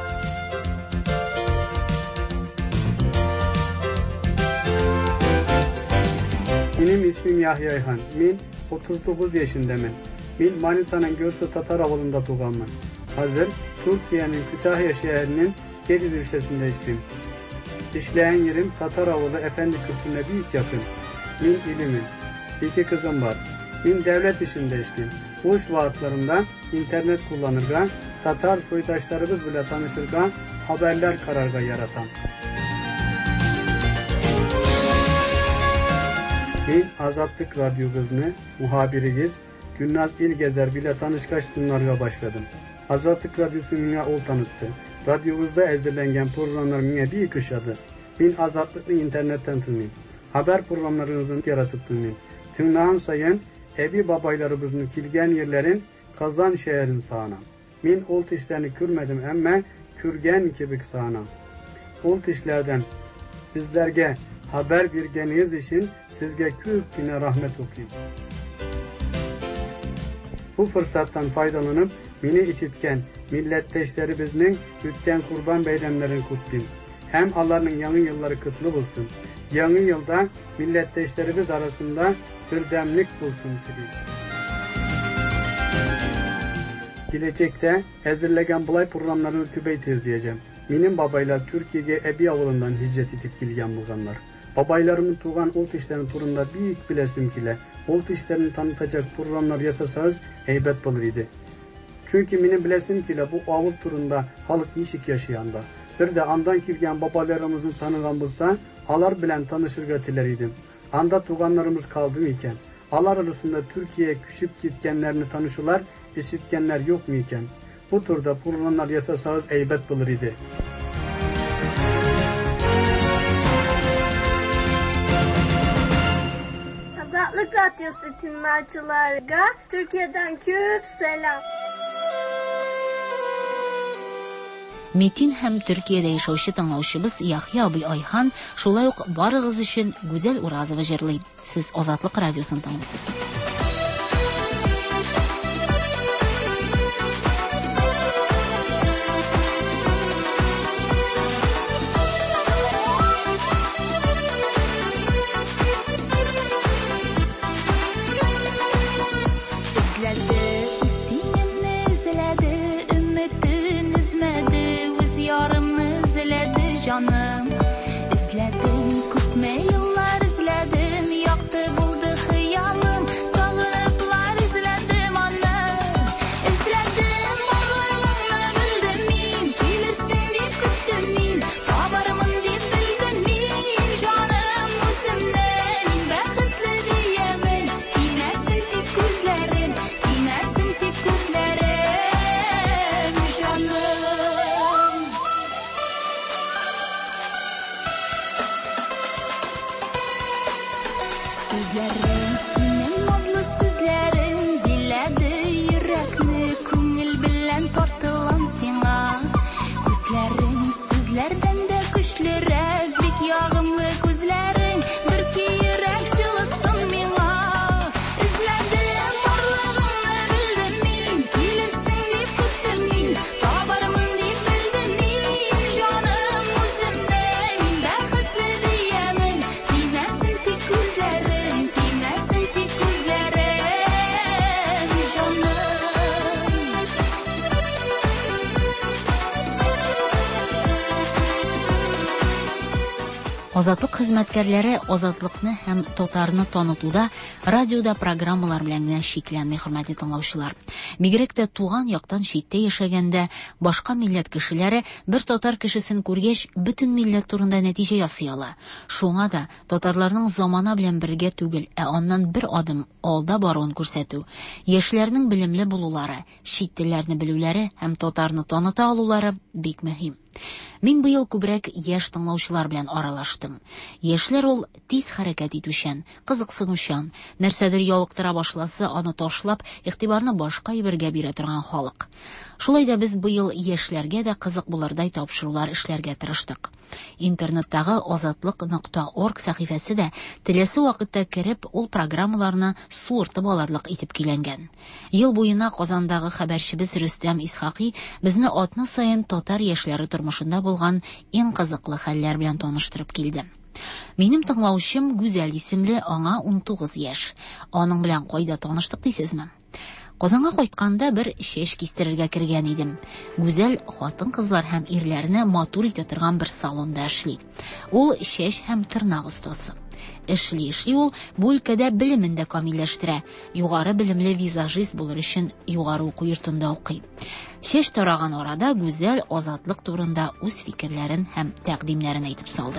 Benim ismim Yahya Ayhan. Min otuz dokuz yaşındayım. Min Manisa'nın Görsü Tatar avulunda doğanım. Hazır Türkiye'nin Kütahya şehrinin Gediz ilçesinde işliyim. İşleyen yerim Tatar avulu Efendi Kültürüne büyük yakın. Min ilimim. İki kızım var. Min devlet işinde işliyim. Boş vaatlarında internet kullanırga, Tatar soydaşlarımız bile tanışırga, haberler kararga yaratan. Min Azatlık Radyomuzun muhabiriyiz, Günnaz İlgezer bile tanışkaçtımlarga başladım. Azatlık Radyosu mine ol tanıttı. Radyomuzda ezberlengen programlar mine bir kışadı. Min Azatlık'ı internetten tınlayım. Haber programlarınızın yaratıp tınlayım. Tınlağın sayın, Ebi babaylarımızın kilgen yerlerin Kazan şehrin sağına. Min olt işlerini kürmedim emme kürgen kibik sağına. Olt işlerden bizlerge haber birgeniz için sizge küp güne rahmet okuyayım. Bu fırsattan faydalanıp mini işitken milletteşlerimizin ütken kurban beylemlerini kutlayayım. Hem Allah'ın yanı yılları kutlu bulsun. Yanı yılda milletteşlerimiz arasında bir demlik bulsun dileyim. Gelecekte hazırlayan bulay programlarınızı kübeyt izleyeceğim. Benim babaylar Türkiye'ye Ebi avulundan hicret edip gelgen bulganlar. Babaylarımın tuğan olt işlerinin turunda büyük bilesim kile, olt işlerini tanıtacak programlar yasasanız heybet bulur idi. Çünkü benim bilesim kile bu avul turunda halık nişik yaşayanda. Bir de andan kirgen babalarımızın tanıgan bulsa, alar bilen tanışır idim. Anda tuğanlarımız kaldı mı iken, alar arasında Türkiye'ye küçüp gitkenlerini tanışırlar, işitkenler yok mu iken, bu turda programlar yasasanız heybet bulur idi. Azatlık Radyosu dinləyicilərə Türkiye'den küp selam. Metin һәм Төркиядә яшәүче тыңлаучыбыз Яхья абый Айхан шулай ук барыгыз өчен Гүзәл Уразова җырлый. Сез Азатлык радиосын тыңлыйсыз. canım. İzledim kütme yıllar izledim, yaktı buldu hıyalım. Sağlıklar izledim annem, izledim varlığını bildim min. Gelirsin deyip küttüm min, tabarımın deyip bildim min. Canım özümden bәхетле diyemin, değmesin tek gözlerim, değmesin tek gözlerim canım. Sözlerim senin nazlı sözlerin, biledi yürekni, көңіл bilen tartılan сиңа. Gözlerin sözlerden de güçlürek, bik yağımlı gözlerin, bir ki yürek şılıtsın miңа. İzledim varlığını bildim min, gelirsin deyip küttüm min, tabarımın deyip bildim min. Canım özümden bәхетле diyemin, değmesin tek gözlerim, değmesin tek gözlerim canım. Азатлык хезмәткәрләре азатлыкны һәм татарны танытуда радиода программалар белән генә шикләнми, хөрмәтле тыңлаучылар. Бигрәк тә туган яктан читтә яшәгәндә башка милләт кешеләре бер татар кешесен күргәч бөтен милләт турында нәтиҗә ясый ала. Шуңа да татарларның замана белән бергә түгел, ә аннан бер адым алда баруын күрсәтү, яшьләрнең белемле булулары, чит телләрне белүләре һәм татарны таныта алулары бик мөһим. Мин быел күбрәк яшь тыңлаучылар белән аралаштым. Яшьләр ул тиз хәрәкәт итүчән, кызыксынучан, нәрсәдер ялыктыра башласы аны ташлап, игътибарны башка әйбергә бирә торган халык. Шулай да без быел яшьләргә дә кызык булырдай тапшырулар эшләргә тырыштык. Интернеттагы азатлык нокта орг сәхифәсе дә теләсе вакытта кереп, ул программаларны суыртып алырлык итеп көйләнгән. Ел буена Казандагы хәбәрчебез Рөстәм Исхакый безне атна саен татар яшьләре тормышында булган иң кызыклы хәлләр белән таныштырып килде. Минем тыңлаучым Гүзәл исемле, аңа ун тугыз яшь. Аның белән кайда таныштык дисезме? Казанга кайтканда бер чәч кистерергә кергән идем. Гүзәл хатын-кызлар һәм ирләрне матур итә торган бер салонда эшли. Ул чәч һәм тырнак остасы. Эшли-эшли ул бу өлкәдә белемен дә камилләштерә. Югары белемле визажист булыр өчен югары уку йортында укый. Чәч тараган арада Гүзәл азатлык турында үз фикерләрен һәм тәкъдимнәрен әйтеп салды.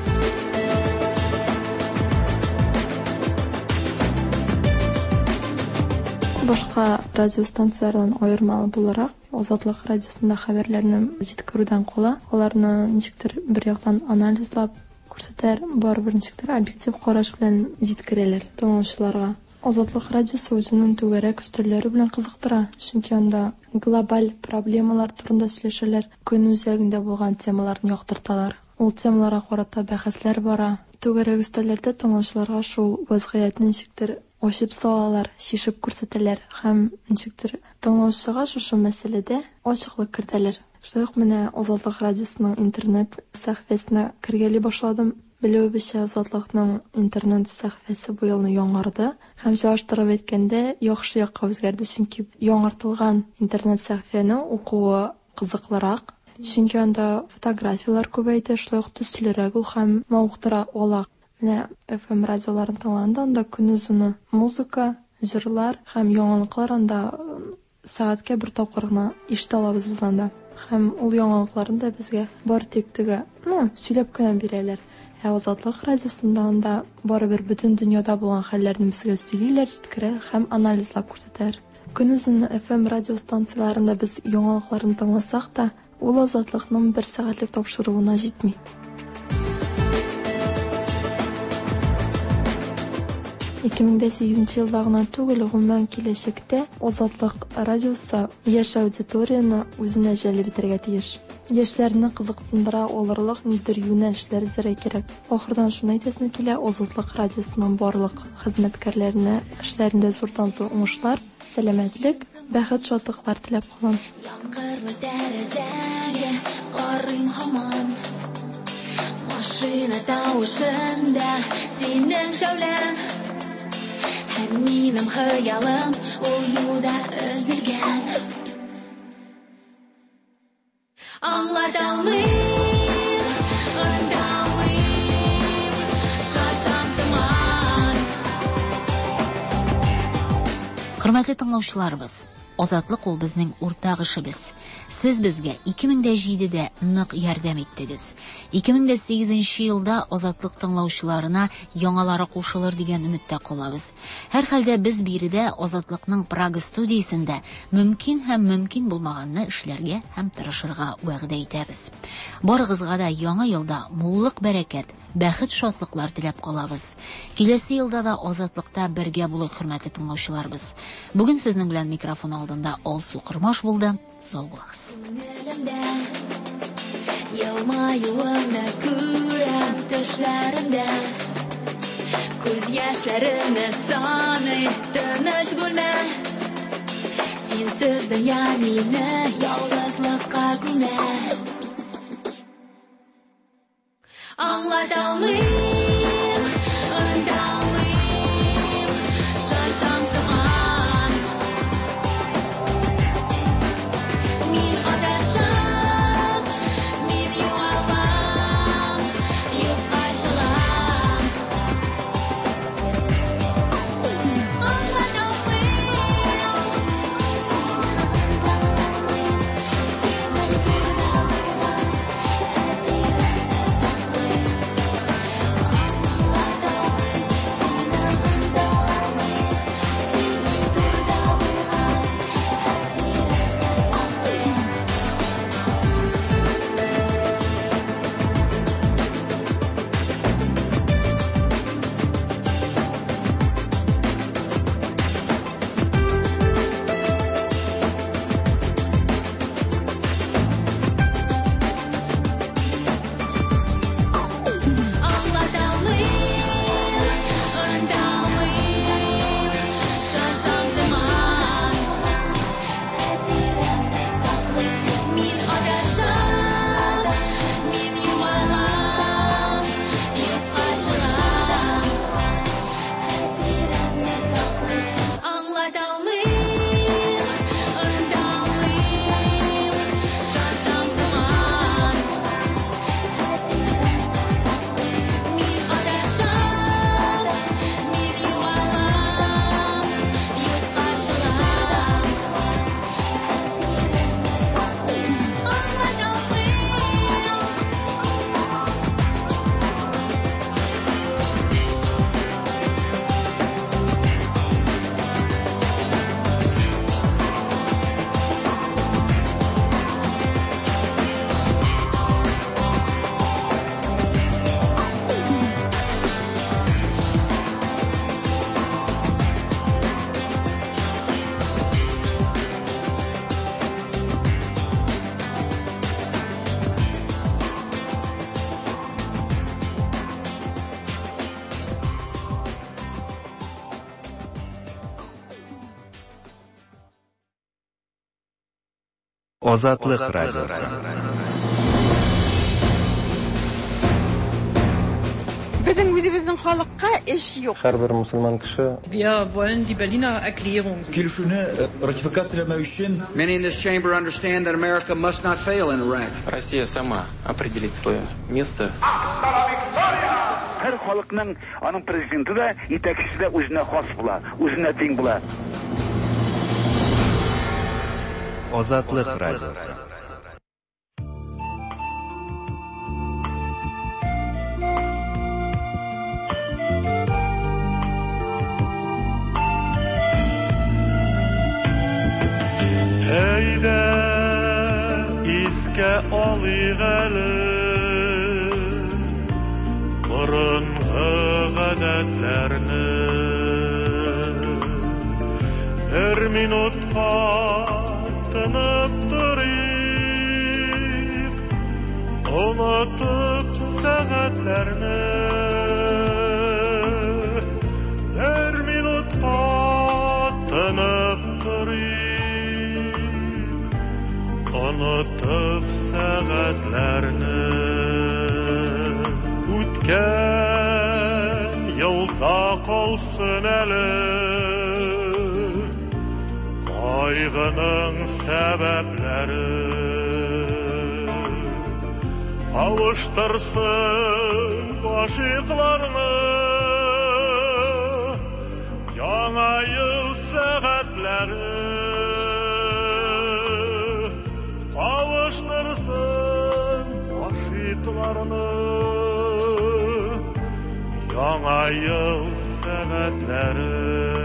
Башка радиостанциялардан айырмалы буларак, Азатлык радиосында хәбәрләрне җиткерүдән кала, аларны ничектер бер яктан анализлап күрсәтәр, барыбер ничектер объектив караш белән җиткерәләр тыңлаучыларга. Азатлык радиосы үзенең түгәрәк өстәлләре белән кызыктыра, чөнки анда глобаль проблемалар турында сөйләшәләр, көн үзәгендә булган темаларны яктырталар. Ул темаларга карата бәхәсләр бара. Түгәрәк өстәлләрдә тыңлаучыларга шул вазгыятьне ничектер ачып салалар, шишеп күрсәтәләр һәм ничектер тыңлаучыга шушы мәсьәләдә ачыклык кертәләр. Шулай ук менә Азатлык радиосының интернет сәхифәсенә кергәли башладым. Белүебезчә, Азатлыкның интернет сәхифәсе бу елны яңарды һәм җаштырып әйткәндә яхшы якка үзгәрде, чөнки яңартылган интернет сәхифәне укуы кызыклырак, чөнки анда фотографиялар күбәйде, шулай ук төслерәк ул һәм мавыктыра ала. Менә эф эм радиоларын тыңлаганда анда күнүзүне музыка, җырлар һәм яңалыклар анда сәгатькә бер тапкыр гына ишетә алабыз без анда. Һәм ул яңалыкларын да безгә бар тектеге, ну, сөйләп кенә бирәләр. Ә Азатлык радиосында анда барыбер бөтен дөньяда булган хәлләрне безгә сөйлиләр, җиткерә һәм анализлап күрсәтәләр. Күнүзүне эф эм радиостанцияларында без яңалыкларын тыңласак та, ул Азатлыкның бер сәгатьлек тапшыруына җитми. ике мең сигезенче елда гына түгел, гомумән киләчәктә Азатлык радиосы яшь аудиторияны үзенә җәлеп итәргә тиеш. Яшьләрне кызыксындыра алырлык нидер юнәлешләр эзләргә кирәк. Ахырдан шуны әйтәсем килә, Азатлык радиосының барлык хезмәткәрләренә эшләрендә зурдан зур уңышлар, сәламәтлек, бәхет, шатлыклар теләп калам. Яңгырлы тәрәзәгә карыйм һаман, машина тавышында синең шәүләң. Һәм минем хыялым ул юлда өзелгән. Аңлата алмыйм Хөрмәтле тыңлаучыларыбыз, Азатлык ул безнең уртак эшебез. Сез безгә ике мең җидедә нык ярдәм иттегез. ике мең сигезенче елда Азатлык тыңлаучыларына яңалары кушылыр дигән өметтә калабыз. Һәр хәлдә без биредә Азатлыкның Прага студиясендә мөмкин һәм мөмкин булмаганны эшләргә һәм тырышырга вәгъдә итәбез. Барыгызга да яңа елда муллык, бәрәкәт, бәхет, шатлыклар теләп калабыз. Киләсе елда да Азатлыкта бергә булыйк, хөрмәтле тыңлаучыларыбыз. Бүген сезнең белән микрофон алдында Алсу Кырмаш булды. Сау булыгыз. Елмаюыңны күрәм төшләрендә, күз яшьләреңне саный тыныч бүлмә. Синсез дөнья мине ялгызлыкка күмә. Аңлата алмыйм, ында алмыйм, шашам сыман. Мин адашам, мин югалам, юкка чыгам. Аңлата Азатлык радиосы. Безнең үзебезнең халыкка эш юк. Һәрбер мусульман кеше Wir wollen die Berliner Erklärung. Килешүне ратификацияләмәү өчен Many in this chamber understand that America must not fail in Iraq. Россия сама определит свое место. Һәр халыкның аның президенты да, итәкчесе дә үзенә хас була, үзенә тиң була. Азатлык радиосы. Әйдә искә алыйк әле борынгы гадәтләрне, бер минутка тынып торыйк, онытып сәгатьләрне, бер минутка тынып торыйк, онытып сәгатьләрне. Үткән елда калсын әле кайгының сәбәпләре, кавыштырсын гашыйкларны яңа ел сәғәтләре қауыштырсын ғашиқларны яңа ел сәғәтләре